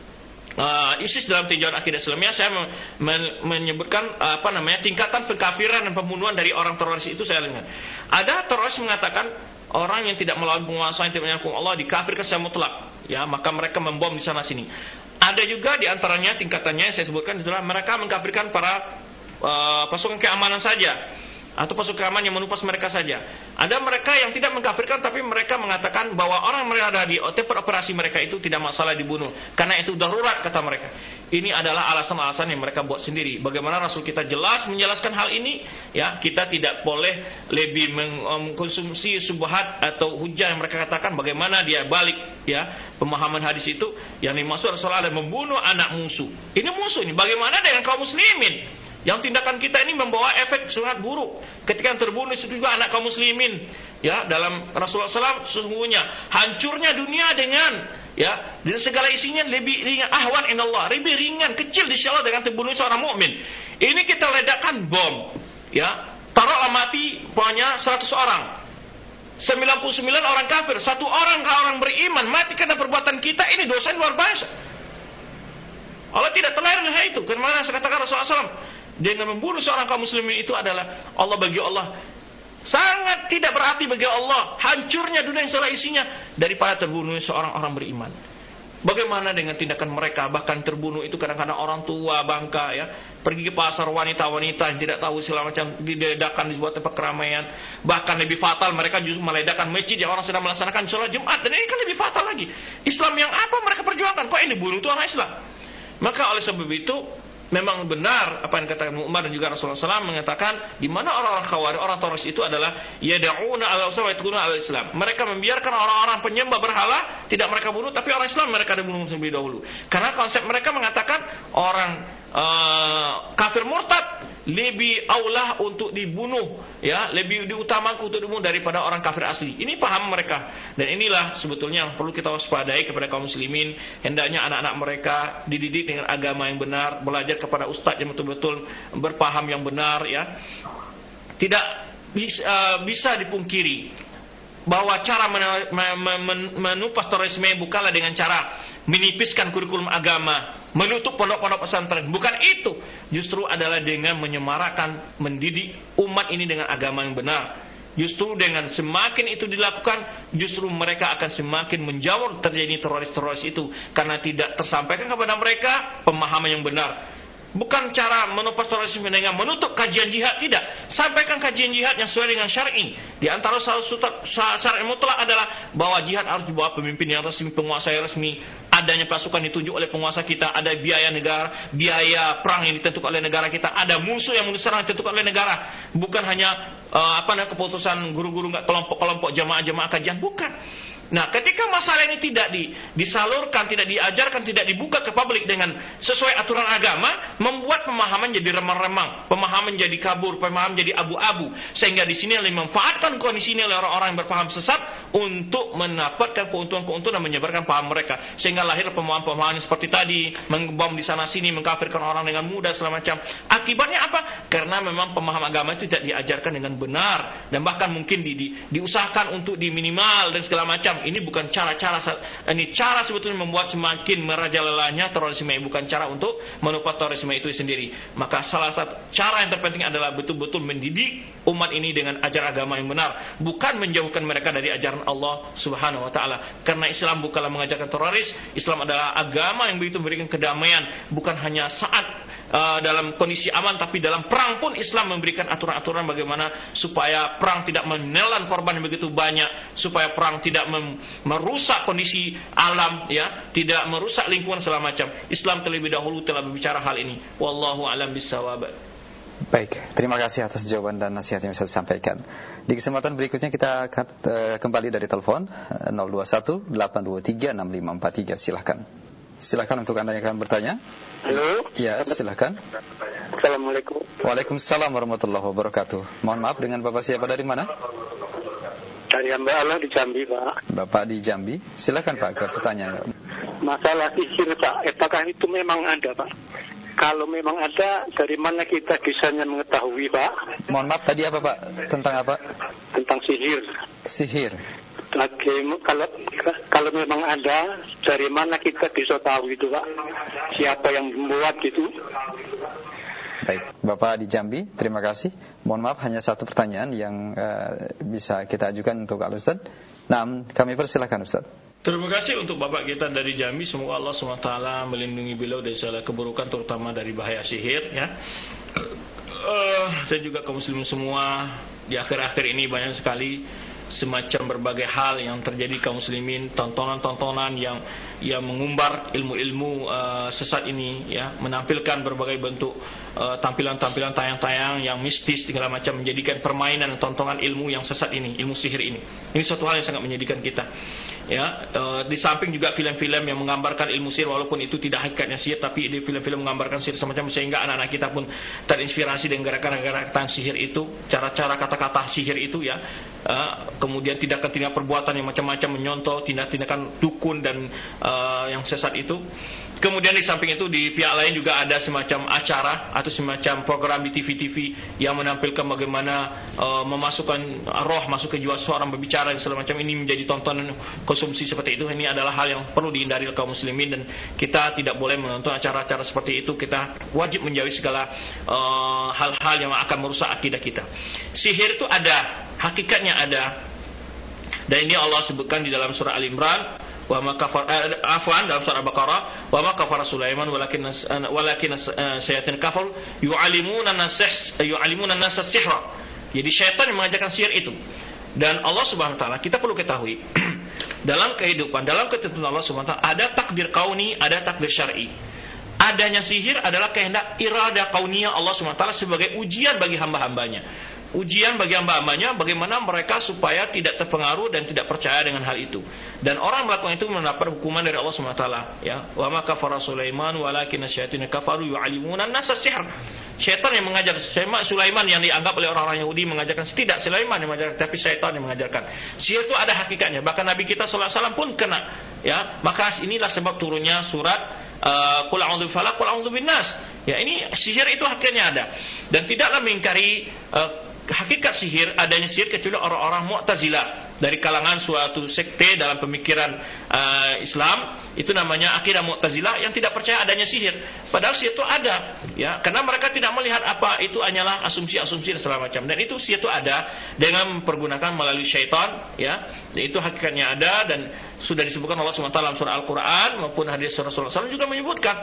Uh, ISIS dalam tinjauan akidah Islamiyah saya men- men- menyebutkan uh, apa namanya tingkatan pengkafiran dan pembunuhan dari orang teroris itu. Saya lihat ada teroris mengatakan orang yang tidak melawan penguasa, yang tidak menyambung Allah dikafirkan secara mutlak, ya, maka mereka membom di sana sini. Ada juga di antaranya tingkatannya yang saya sebutkan adalah mereka mengkafirkan para uh, pasukan keamanan saja. atau pasukan aman yang menumpas mereka saja. Ada mereka yang tidak mengkafirkan, tapi mereka mengatakan bahwa orang yang berada di tempat operasi mereka itu tidak masalah dibunuh, karena itu darurat, kata mereka. Ini adalah alasan-alasan yang mereka buat sendiri. Bagaimana Rasul kita jelas menjelaskan hal ini, ya, kita tidak boleh lebih mengkonsumsi subhat atau hujah yang mereka katakan. Bagaimana dia balik, ya, pemahaman hadis itu yang dimaksud Rasulullah ada membunuh anak musuh. Ini musuh ini. Bagaimana dengan kaum muslimin? Yang tindakan kita ini membawa efek sangat buruk. Ketika yang terbunuh itu juga anak kaum muslimin. Ya, dalam Rasulullah shallallahu alaihi wasallam sesungguhnya hancurnya dunia dengan, ya, dengan segala isinya lebih ringan, ahwan inallah, lebih ringan, kecil di sisi Allah dengan terbunuh seorang mukmin. Ini kita ledakan bom, ya, taruhlah mati pokoknya seratus orang, sembilan puluh sembilan orang kafir, satu orang orang beriman mati karena perbuatan kita, ini dosa yang luar biasa. Allah tidak terlahir dengan hal itu. Karena saya katakan Rasulullah shallallahu alaihi wasallam dengan membunuh seorang kaum muslimin itu adalah Allah bagi Allah sangat tidak berarti bagi Allah hancurnya dunia yang segala isinya daripada terbunuh seorang orang beriman. Bagaimana dengan tindakan mereka? Bahkan terbunuh itu kadang-kadang orang tua bangka, ya, pergi ke pasar, wanita-wanita yang tidak tahu segala macam diledakan di sebuah tempat keramaian. Bahkan lebih fatal, mereka justru meledakan masjid yang orang sedang melaksanakan sholat Jumat, dan ini kan lebih fatal lagi. Islam yang apa mereka perjuangkan? Kok ini bunuh itu orang Islam? Maka oleh sebab itu memang benar apa yang dikatakan Umar dan juga Rasulullah shallallahu alaihi wasallam mengatakan di mana orang-orang khawarij, orang teroris itu adalah yad'una al-Islam wa yaquluna al-Islam. Mereka membiarkan orang-orang penyembah berhala tidak mereka bunuh, tapi orang Islam mereka dibunuh terlebih dahulu. Karena konsep mereka mengatakan orang uh, kafir murtad lebih aulah untuk dibunuh, ya, lebih diutamakan untuk dibunuh daripada orang kafir asli. Ini paham mereka, dan inilah sebetulnya yang perlu kita waspadai kepada kaum muslimin. Hendaknya anak-anak mereka dididik dengan agama yang benar, belajar kepada ustaz yang betul-betul berpaham yang benar, ya. Tidak bisa, uh, bisa dipungkiri bahwa cara menumpas terorisme bukanlah dengan cara menipiskan kurikulum agama, menutup pondok-pondok pesantren. Bukan itu. Justru adalah dengan menyemarakan, mendidik umat ini dengan agama yang benar. Justru dengan semakin itu dilakukan, justru mereka akan semakin menjauh terjadi teroris-teroris itu, karena tidak tersampaikan kepada mereka pemahaman yang benar. Bukan cara menumpas terorisme dengan menutup kajian jihad, tidak. Sampaikan kajian jihad yang sesuai dengan syar'i. Di antara syar'i mutlak adalah bahwa jihad harus dibawa pemimpin yang resmi, penguasa yang resmi. Adanya pasukan ditunjuk oleh penguasa kita, ada biaya negara, biaya perang yang ditentukan oleh negara kita, ada musuh yang diserang ditentukan oleh negara. Bukan hanya uh, apa namanya keputusan guru-guru enggak kelompok-kelompok jamaah-jamaah kajian, bukan. Nah, ketika masalah ini tidak di, disalurkan, tidak diajarkan, tidak dibuka ke publik dengan sesuai aturan agama, membuat pemahaman jadi remang-remang, pemahaman jadi kabur, pemahaman jadi abu-abu, sehingga di sini dimanfaatkan kondisi ini oleh orang-orang yang berpaham sesat untuk mendapatkan keuntungan-keuntungan dan menyebarkan paham mereka, sehingga lahir pemahaman-pemahaman seperti tadi, mengebom di sana sini, mengkafirkan orang dengan mudah segala macam. Akibatnya apa? Karena memang pemahaman agama itu tidak diajarkan dengan benar, dan bahkan mungkin di, di, diusahakan untuk diminimal dan segala macam. Ini bukan cara-cara, ini cara sebetulnya membuat semakin merajalelahnya terorisme, bukan cara untuk menumpas terorisme itu sendiri. Maka salah satu cara yang terpenting adalah betul-betul mendidik umat ini dengan ajaran agama yang benar, bukan menjauhkan mereka dari ajaran Allah Subhanahu wa taala. Karena Islam bukanlah mengajarkan teroris, Islam adalah agama yang begitu memberikan kedamaian, bukan hanya saat uh, dalam kondisi aman, tapi dalam perang pun Islam memberikan aturan-aturan bagaimana supaya perang tidak menelan korban yang begitu banyak, supaya perang tidak mem- merusak kondisi alam, ya, tidak merusak lingkungan segala macam. Islam terlebih dahulu telah berbicara hal ini. Wallahu a'lam bishawab. Baik, terima kasih atas jawaban dan nasihat yang saya sampaikan. Di kesempatan berikutnya kita akan uh, kembali dari telepon uh, nol dua satu delapan dua tiga enam lima empat tiga. Silakan. Silakan untuk Anda yang akan bertanya. Halo. Ya, silakan. Assalamualaikum. Waalaikumsalam warahmatullahi wabarakatuh. Mohon maaf, dengan Bapak siapa dari mana? Dari hamba Allah di Jambi, Pak. Bapak di Jambi, silakan Pak ke pertanyaan. Masalah sihir, Pak, apakah itu memang ada, Pak? Kalau memang ada, dari mana kita bisanya mengetahui, Pak? Mohon maaf, tadi apa Pak? Tentang apa? Tentang sihir. Sihir. Lagi, kalau kalau memang ada, dari mana kita bisa tahu itu, Pak? Siapa yang membuat itu? Baik, Bapak di Jambi, terima kasih. Mohon maaf, hanya satu pertanyaan yang uh, bisa kita ajukan untuk Al-Ustaz. Nah, kami persilakan Ustaz. Terima kasih untuk Bapak kita dari Jambi. Semoga Allah subhanahu wa taala melindungi beliau dari segala keburukan, terutama dari bahaya sihir, ya. uh, dan juga kaum muslimin semua, di akhir-akhir ini banyak sekali semacam berbagai hal yang terjadi kaum muslimin, tontonan-tontonan yang yang mengumbar ilmu-ilmu uh, sesat ini, ya, menampilkan berbagai bentuk uh, tampilan-tampilan tayang-tayang yang mistis segala macam, menjadikan permainan tontonan ilmu yang sesat ini, ilmu sihir ini. Ini suatu hal yang sangat menyedihkan kita. Ya, uh, di samping juga film-film yang menggambarkan ilmu sihir, walaupun itu tidak hakikatnya sihir, tapi di film-film menggambarkan sihir semacam, sehingga anak-anak kita pun terinspirasi dengan gerakan-gerakan sihir itu, cara-cara kata-kata sihir itu, ya. Uh, kemudian tindakan-tindakan perbuatan yang macam-macam, menyontoh tindakan-tindakan dukun dan uh, yang sesat itu. Kemudian di samping itu di pihak lain juga ada semacam acara atau semacam program di T V-T V yang menampilkan bagaimana uh, memasukkan roh masuk ke jiwa seorang berbicara dan segala macam. Ini menjadi tontonan konsumsi seperti itu. Ini adalah hal yang perlu dihindari kaum muslimin, dan kita tidak boleh menonton acara-acara seperti itu. Kita wajib menjauhi segala uh, hal-hal yang akan merusak akidah kita. Sihir itu ada, hakikatnya ada. Dan ini Allah sebutkan di dalam surah Al-Imran, wa ma kafar eh, afwan dalam surah Al-Baqarah, wa ma kafara Sulaiman walakin walakin syayatin kafar yu'allimuna an-nas yu'allimuna an-nas as-sihra. Jadi syaitan yang mengajarkan sihir itu. Dan Allah Subhanahu wa taala, kita perlu ketahui dalam kehidupan, dalam ketentuan Allah Subhanahu wa taala ada takdir kauni, ada takdir syar'i. Adanya sihir adalah kehendak irada kauniyah Allah Subhanahu wa taala sebagai ujian bagi hamba-hambanya. Ujian bagi hamba-hambanya bagaimana mereka supaya tidak terpengaruh dan tidak percaya dengan hal itu. Dan orang melakukan itu mendapat hukuman dari Allah Subhanahu wa taala, ya. Wa ma kafara Sulaiman walakinna syayatin kafaru yu'allimuna an-nasa sihr. Syaitan yang mengajar, Sulaiman yang dianggap oleh orang-orang Yahudi mengajarkan, tidak Sulaiman yang mengajarkan, tapi syaitan yang mengajarkan. Sihir itu ada hakikatnya. Bahkan Nabi kita sallallahu alaihi wasallam pun kena, ya. Maka inilah sebab turunnya surat Qul a'udzu bifalaq, qul a'udzu binnas. Ya, ini sihir itu hakikatnya ada. Dan tidaklah mengingkari uh, hakikat sihir, adanya sihir kecuali orang-orang Mu'tazilah dari kalangan suatu sekte dalam pemikiran uh, Islam, itu namanya akidah Mu'tazilah yang tidak percaya adanya sihir. Padahal sihir itu ada, ya, karena mereka tidak melihat apa itu hanyalah asumsi-asumsi dan segala macam. Dan itu sihir itu ada dengan mempergunakan melalui syaitan, ya. Dan itu hakikatnya ada dan sudah disebutkan Allah subhanahu wa taala dalam surah Al-Qur'an maupun hadis Rasulullah sallallahu alaihi wasallam juga menyebutkan.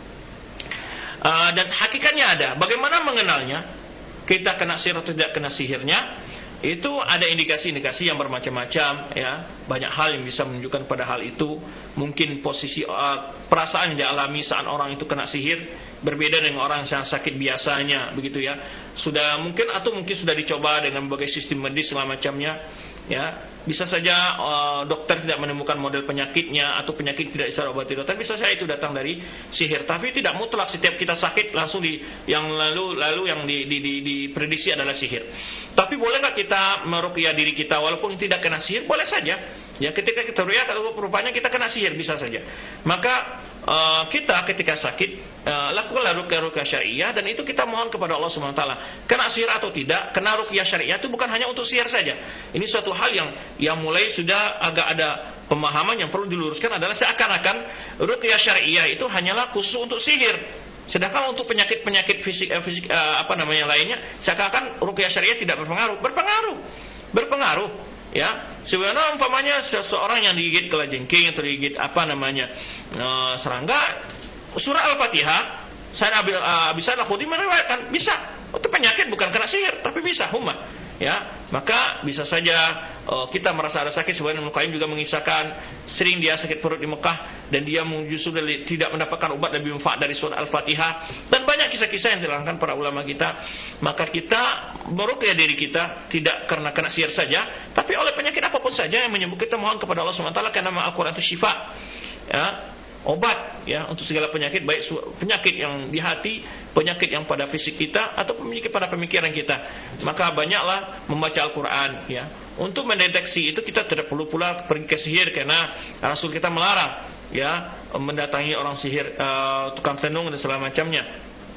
Uh, dan hakikatnya ada. Bagaimana mengenalnya? Kita kena sihir atau tidak kena sihirnya, itu ada indikasi-indikasi yang bermacam-macam, ya. Banyak hal yang bisa menunjukkan pada hal itu. Mungkin posisi uh, perasaan yang dialami saat orang itu kena sihir berbeda dengan orang yang sakit biasanya, begitu, ya. Sudah mungkin atau mungkin sudah dicoba dengan berbagai sistem medis segala macamnya, ya. Bisa saja uh, dokter tidak menemukan model penyakitnya atau penyakit tidak bisa obati dokter, bisa saja itu datang dari sihir. Tapi tidak mutlak setiap kita sakit langsung di yang lalu lalu yang di, di, di, diprediksi adalah sihir. Tapi boleh nggak kita meruqyah diri kita walaupun tidak kena sihir? Boleh saja. Ya, ketika kita ruqyah kalau rupanya kita kena sihir, bisa saja. Maka uh, kita ketika sakit uh, lakukanlah ruqyah-ruqyah syariah, dan itu kita mohon kepada Allah Subhanahu wa taala. Kena sihir atau tidak, kena ruqyah syariah itu bukan hanya untuk sihir saja. Ini suatu hal yang yang mulai sudah agak ada pemahaman yang perlu diluruskan, adalah seakan-akan ruqyah syariah itu hanyalah khusus untuk sihir. Sedangkan untuk penyakit-penyakit fisik, eh, fisik eh, apa namanya lainnya, seakan-akan ruqyah syariah tidak berpengaruh. Berpengaruh. Berpengaruh, ya. Sebenarnya umpamanya seseorang yang digigit kelajengking atau digigit apa namanya uh, serangga, surah Al-Fatihah, Sayyidina Abi, uh, Abi Sa'id Al-Khudri meriwayatkan bisa. Itu penyakit bukan kena sihir, tapi bisa huma. Ya, maka bisa saja uh, kita merasa ada sakit. Sebenarnya Ibnu Qayyim juga mengisahkan sering dia sakit perut di Mekah dan dia justru tidak mendapatkan obat lebih manfaat dari surah Al-Fatihah, dan banyak kisah-kisah yang diterangkan para ulama kita. Maka kita meruqyah diri kita tidak karena kena sihir saja, tapi oleh penyakit apapun saja yang menyembuh, kita mohon kepada Allah subhanahu wa taala, karena Al-Qur'an itu syifa, ya, obat, ya, untuk segala penyakit, baik penyakit yang di hati, penyakit yang pada fisik kita, atau penyakit pada pemikiran kita. Maka banyaklah membaca Al-Quran, ya. Untuk mendeteksi itu kita tidak perlu pula pergi ke sihir, karena Rasul kita melarang, ya, mendatangi orang sihir, uh, tukang tenung dan segala macamnya.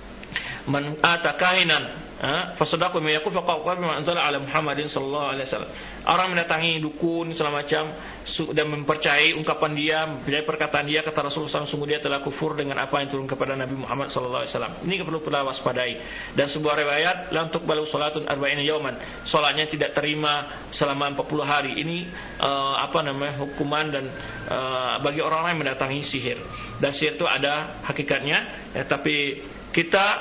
Man ata kahinan fasadaqu ma yaqul faqad bima anzala ala Muhammadin sallallahu alaihi wasallam. Orang mendatangi dukun segala macam dan mempercayai ungkapan dia, mempercayai perkataan dia, kata Rasulullah sallallahu alaihi wasallam, sungguh dia telah kufur dengan apa yang turun kepada Nabi Muhammad sallallahu alaihi wasallam. Ini perlu pula waspadai. Dan sebuah riwayat, la tuqbalu salatun arba'ina yauman, salatnya tidak terima selama empat puluh hari. Ini uh, apa namanya hukuman dan uh, bagi orang-orang yang mendatangi sihir. Dan sihir itu ada hakikatnya, ya, tapi kita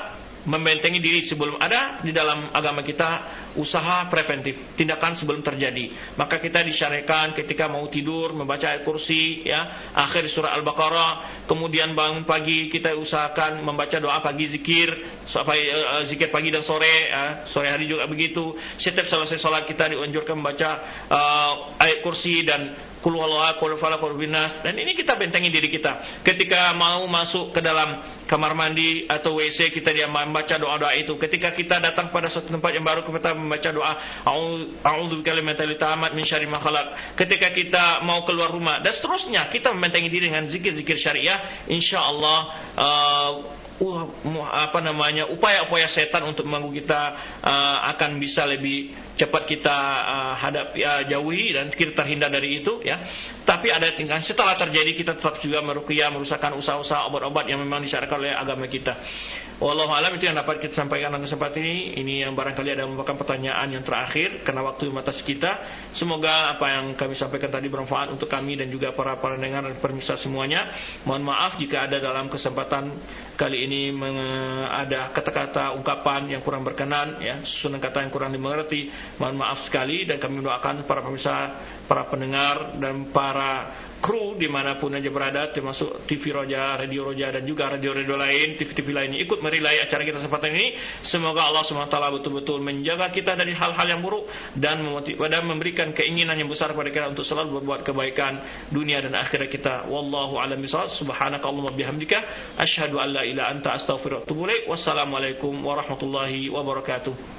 membentengi diri sebelum ada di dalam agama kita usaha preventif, tindakan sebelum terjadi. Maka kita disyariatkan ketika mau tidur membaca ayat kursi, ya, akhir surah Al-Baqarah. Kemudian bangun pagi kita usahakan membaca doa pagi, zikir sampai uh, zikir pagi dan sore, ya. Sore hari juga begitu. Setiap selesai salat kita dianjurkan membaca uh, ayat kursi dan Qul huwallahu, qul falaq, qul binas. Dan ini kita bentengi diri kita. Ketika mau masuk ke dalam kamar mandi atau W C, kita dia membaca doa-doa itu. Ketika kita datang pada suatu tempat yang baru, kita membaca doa a'udzu bikalimatillahi tammat min syarri ma khalaq. Ketika kita mau keluar rumah dan seterusnya, kita membentengi diri dengan zikir-zikir syariah. Insyaallah uh, Uh, apa namanya upaya-upaya setan untuk mengganggu kita uh, akan bisa lebih cepat kita uh, hadapi, uh, jauhi dan kita terhindar dari itu, ya. Tapi ada tingkatan setelah terjadi kita tetap juga meruqyah, merusakkan usaha-usaha obat-obat yang memang disyaratkan oleh agama kita. Wallahu alam, itu yang dapat kita sampaikan dalam kesempatan ini. Ini yang barangkali ada merupakan pertanyaan yang terakhir karena waktu membatasi kita. Semoga apa yang kami sampaikan tadi bermanfaat untuk kami dan juga para pendengar dan pemirsa semuanya. Mohon maaf jika ada dalam kesempatan kali ini ada kata-kata ungkapan yang kurang berkenan, ya, susunan kata yang kurang dimengerti. Mohon maaf sekali, dan kami mendoakan para pemirsa, para pendengar dan para kru dimanapun aja berada, termasuk T V Roja, Radio Roja, dan juga radio-radio lain, T V-T V lainnya ikut merilai acara kita kesempatan ini. Semoga Allah subhanahu wa taala betul-betul menjaga kita dari hal-hal yang buruk dan dan memberikan keinginan yang besar kepada kita untuk selalu berbuat kebaikan dunia dan akhirat kita. Wallahu a'lam bishawab. Subhanakallahumma bihamdika asyhadu an la ilaha illa anta astaghfiruka wa atubu ilaik. Wassalamualaikum warahmatullahi wabarakatuh.